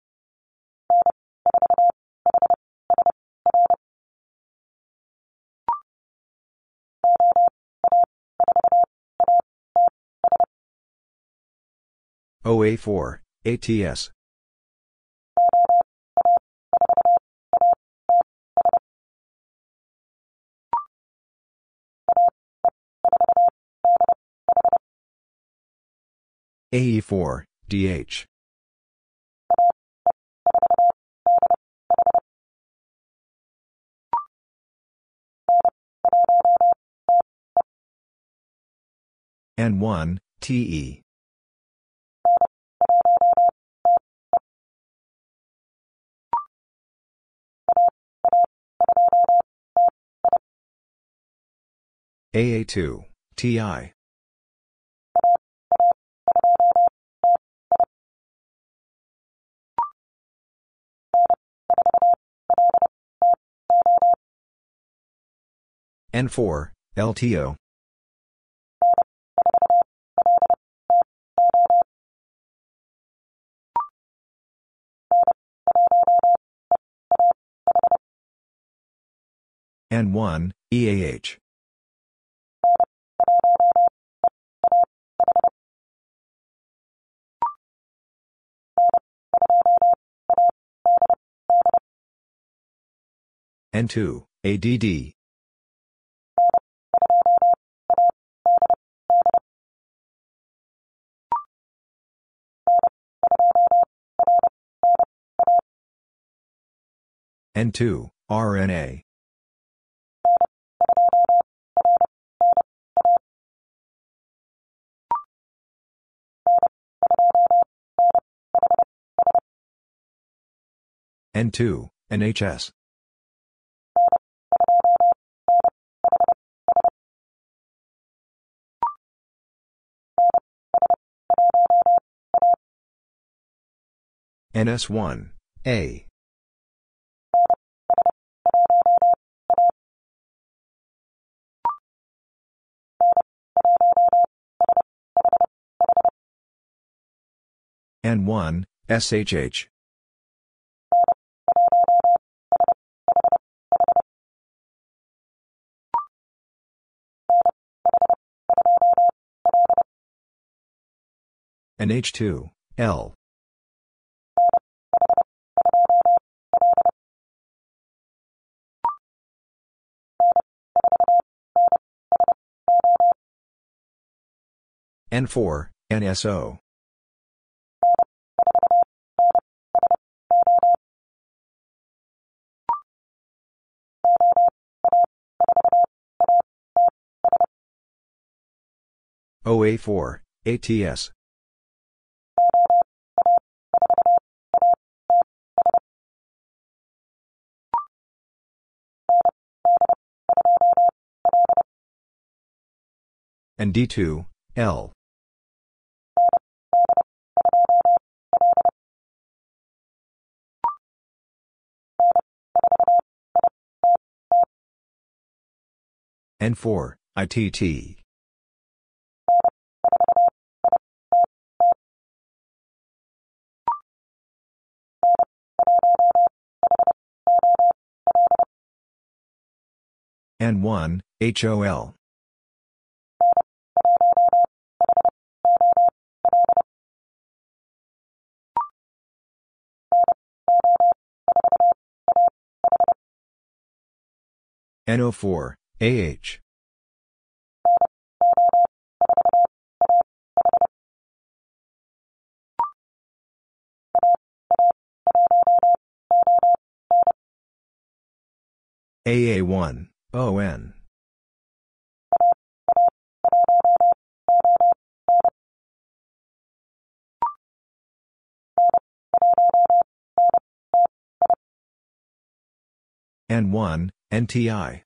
O A four, A T S. A E four, D H. N one, T E. A A two, T I. N four, L T O. N one, E A H. N two, A D D. N two, R N A. N two, N H S. N S one, A. N one, S H H. N H two, L. N four, N S O. O A four, A T S. and D two, L. N four, I T T. N one, H O L. N O four, A H. A A one, O N. N one, N T I.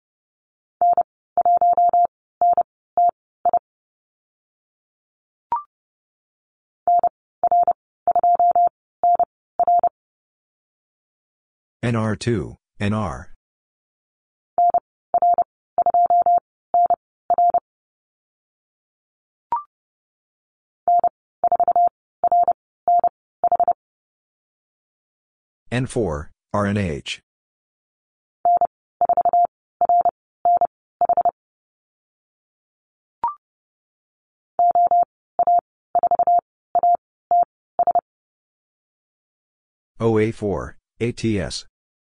N R two, N R. N four, R N H. O A four, A T S.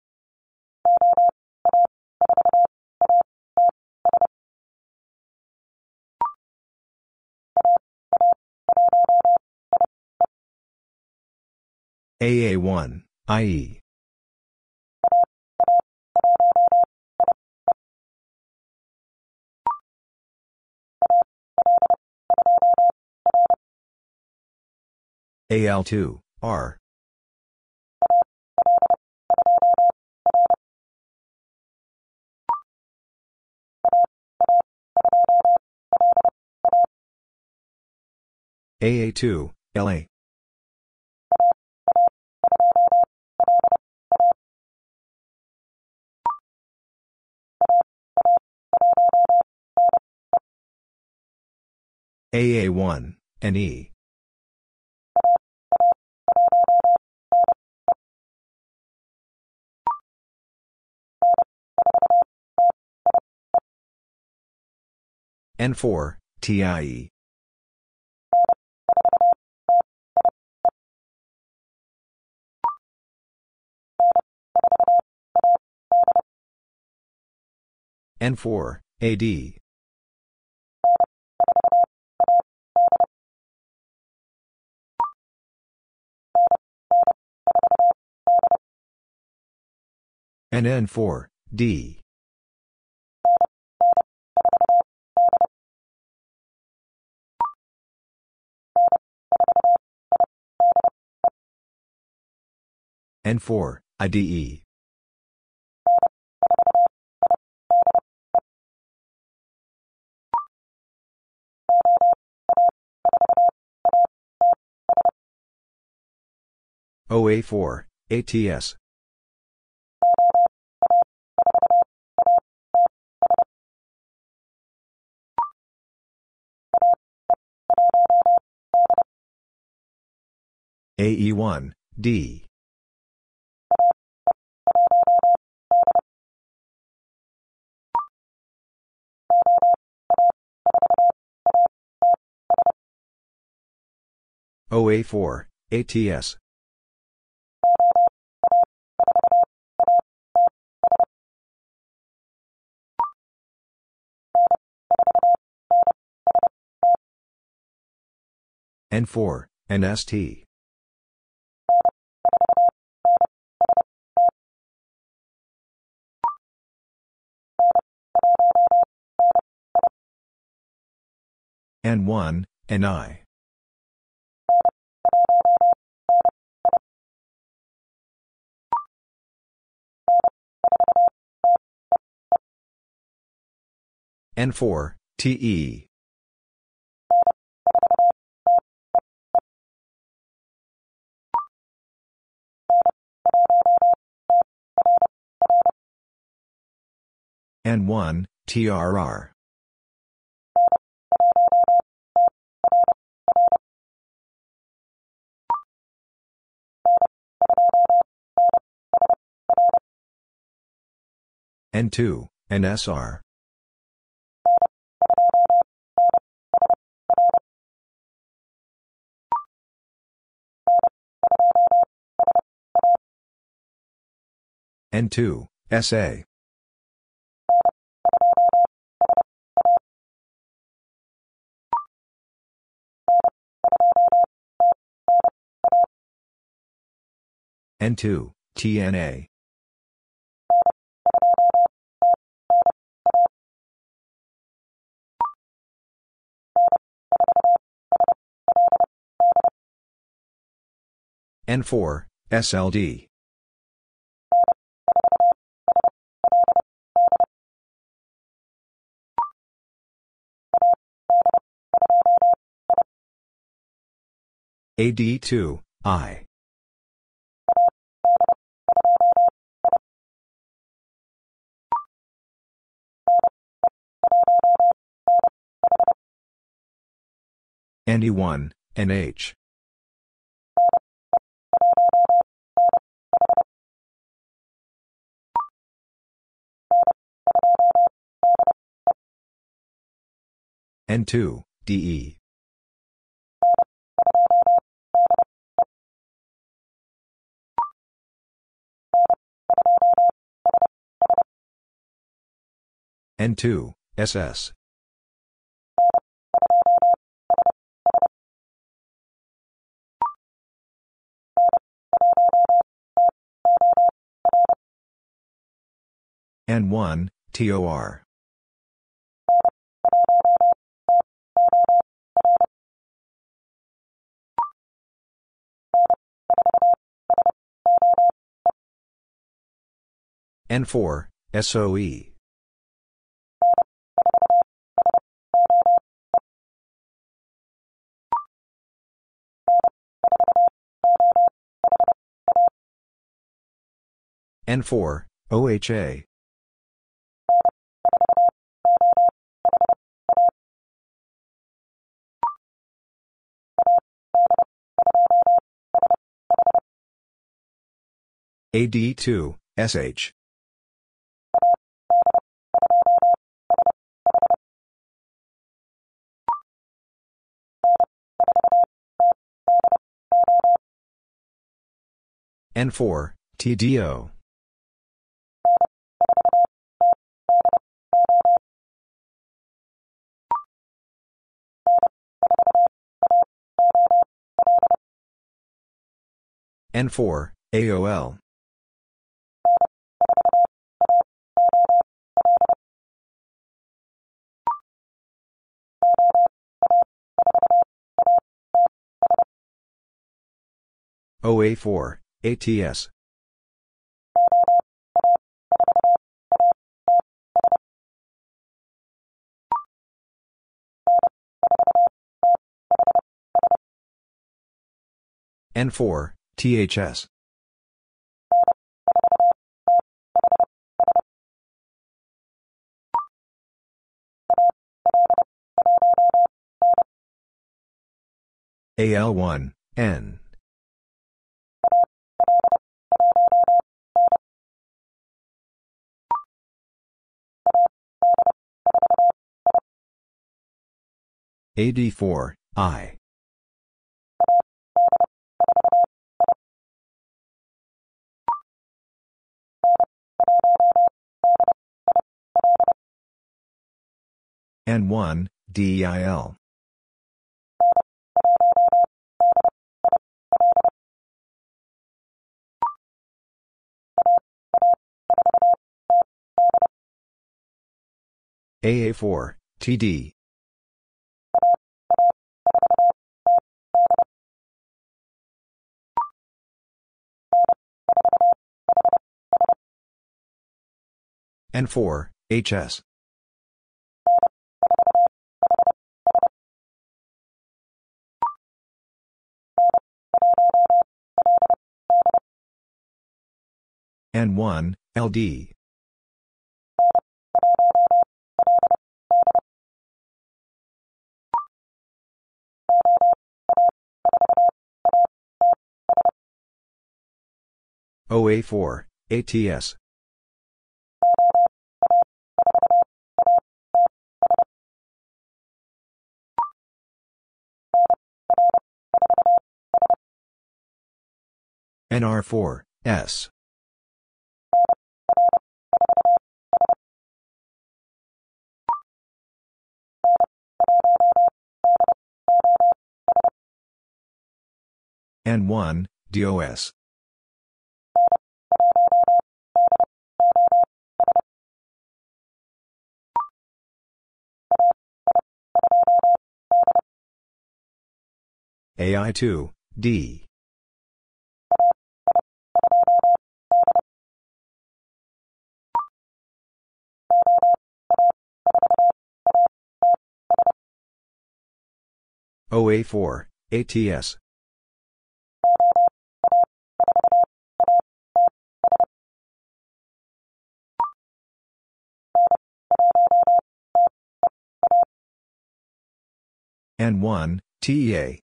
A A one, I E. A L two, R. A A two, L A. A A one, N E. N four, T I E. N four, A D. And N four, D. N four, I D E. O A four, A T S. A E one, D. O A four, A T S. N four, N S T. N one, N I. N four, T E. N one, T R R. N two, N S R. N two, S A. N two, T N A. N four, S L D. A D two, I. N E one, N H. N two, D E. N two, S S. N one, T O R. N four, S O E. N four, O H A. A D two, S H. N four, T D O. N four, A O L. O A four, A T S. N four, T H S. A L one, N. A D four, I. N one, D E I L. A A four, T D. N four, H S. N one, L D. O A four, A T S. N R four, S. N one, D O S. A I two, D. O A four, A T S. N one, T E A.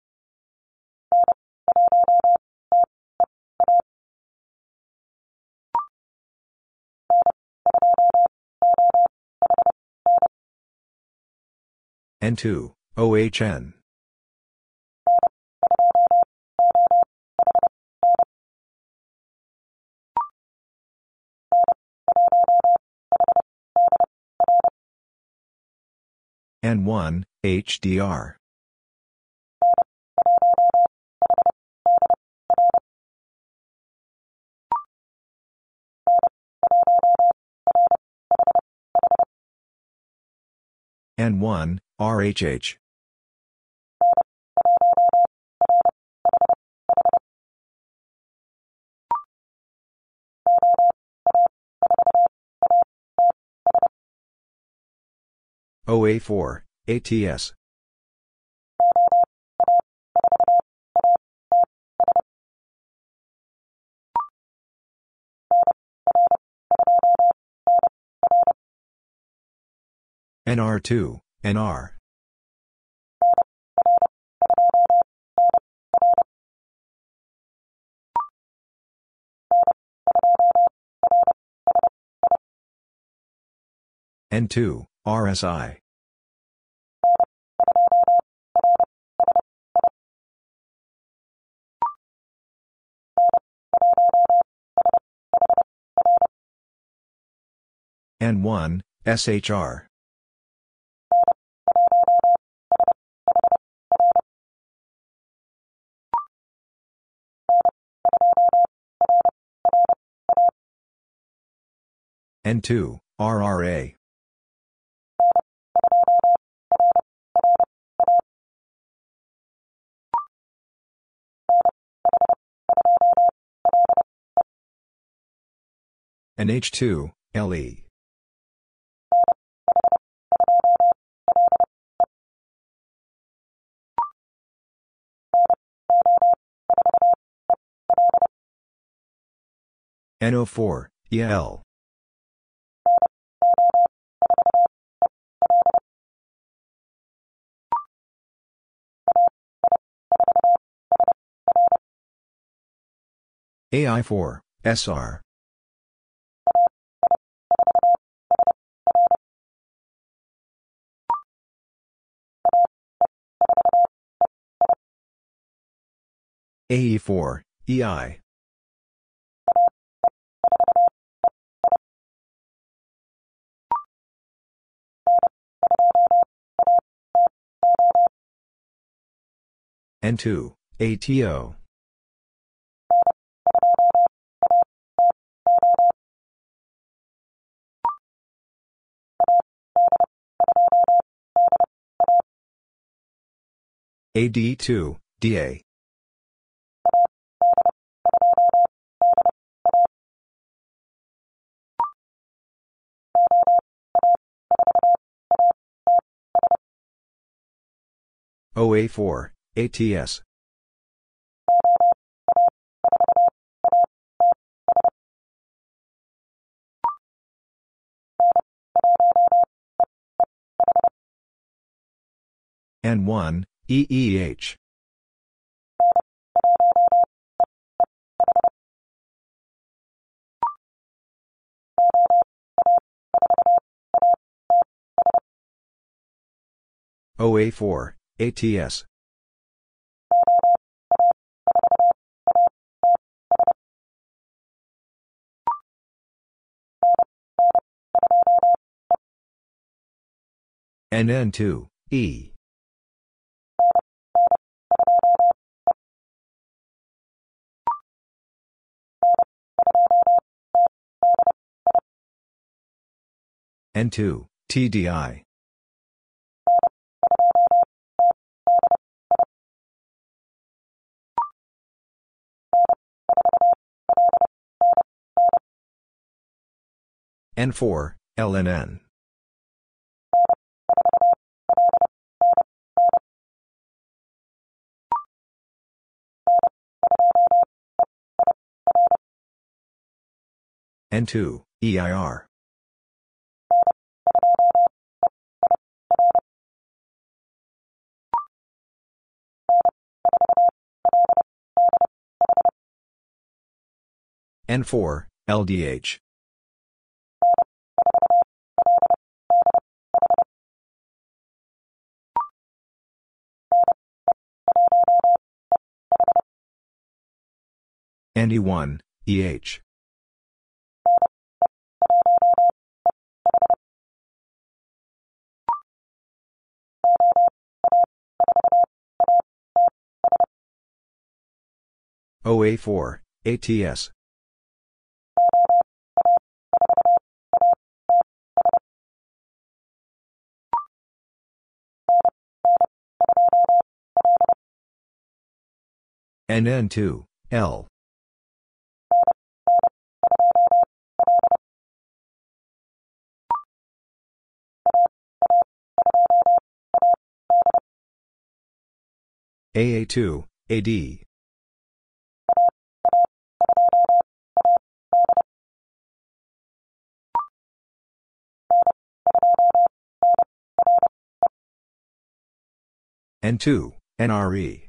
N two, O H N. N one, H D R. N one, R H H. O A four, A T S. N R two, N R. N two, R S I. N one, S H R. N two, R R A. N H two, L E. N O four, E L. A I four, S R. A E four, E I. N two, A T O. A D two, D A. O A four, A T S. N one, E E H. O A four, A T S. N N two, E. N two, T D I. N four, L N N. N two, E I R. N four, L D H. N E one, E H. O A four, A T S. N N two, L. A A two, A D. N two, N R E.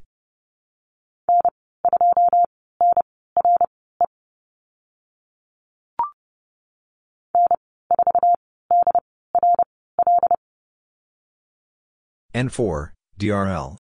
N four, D R L.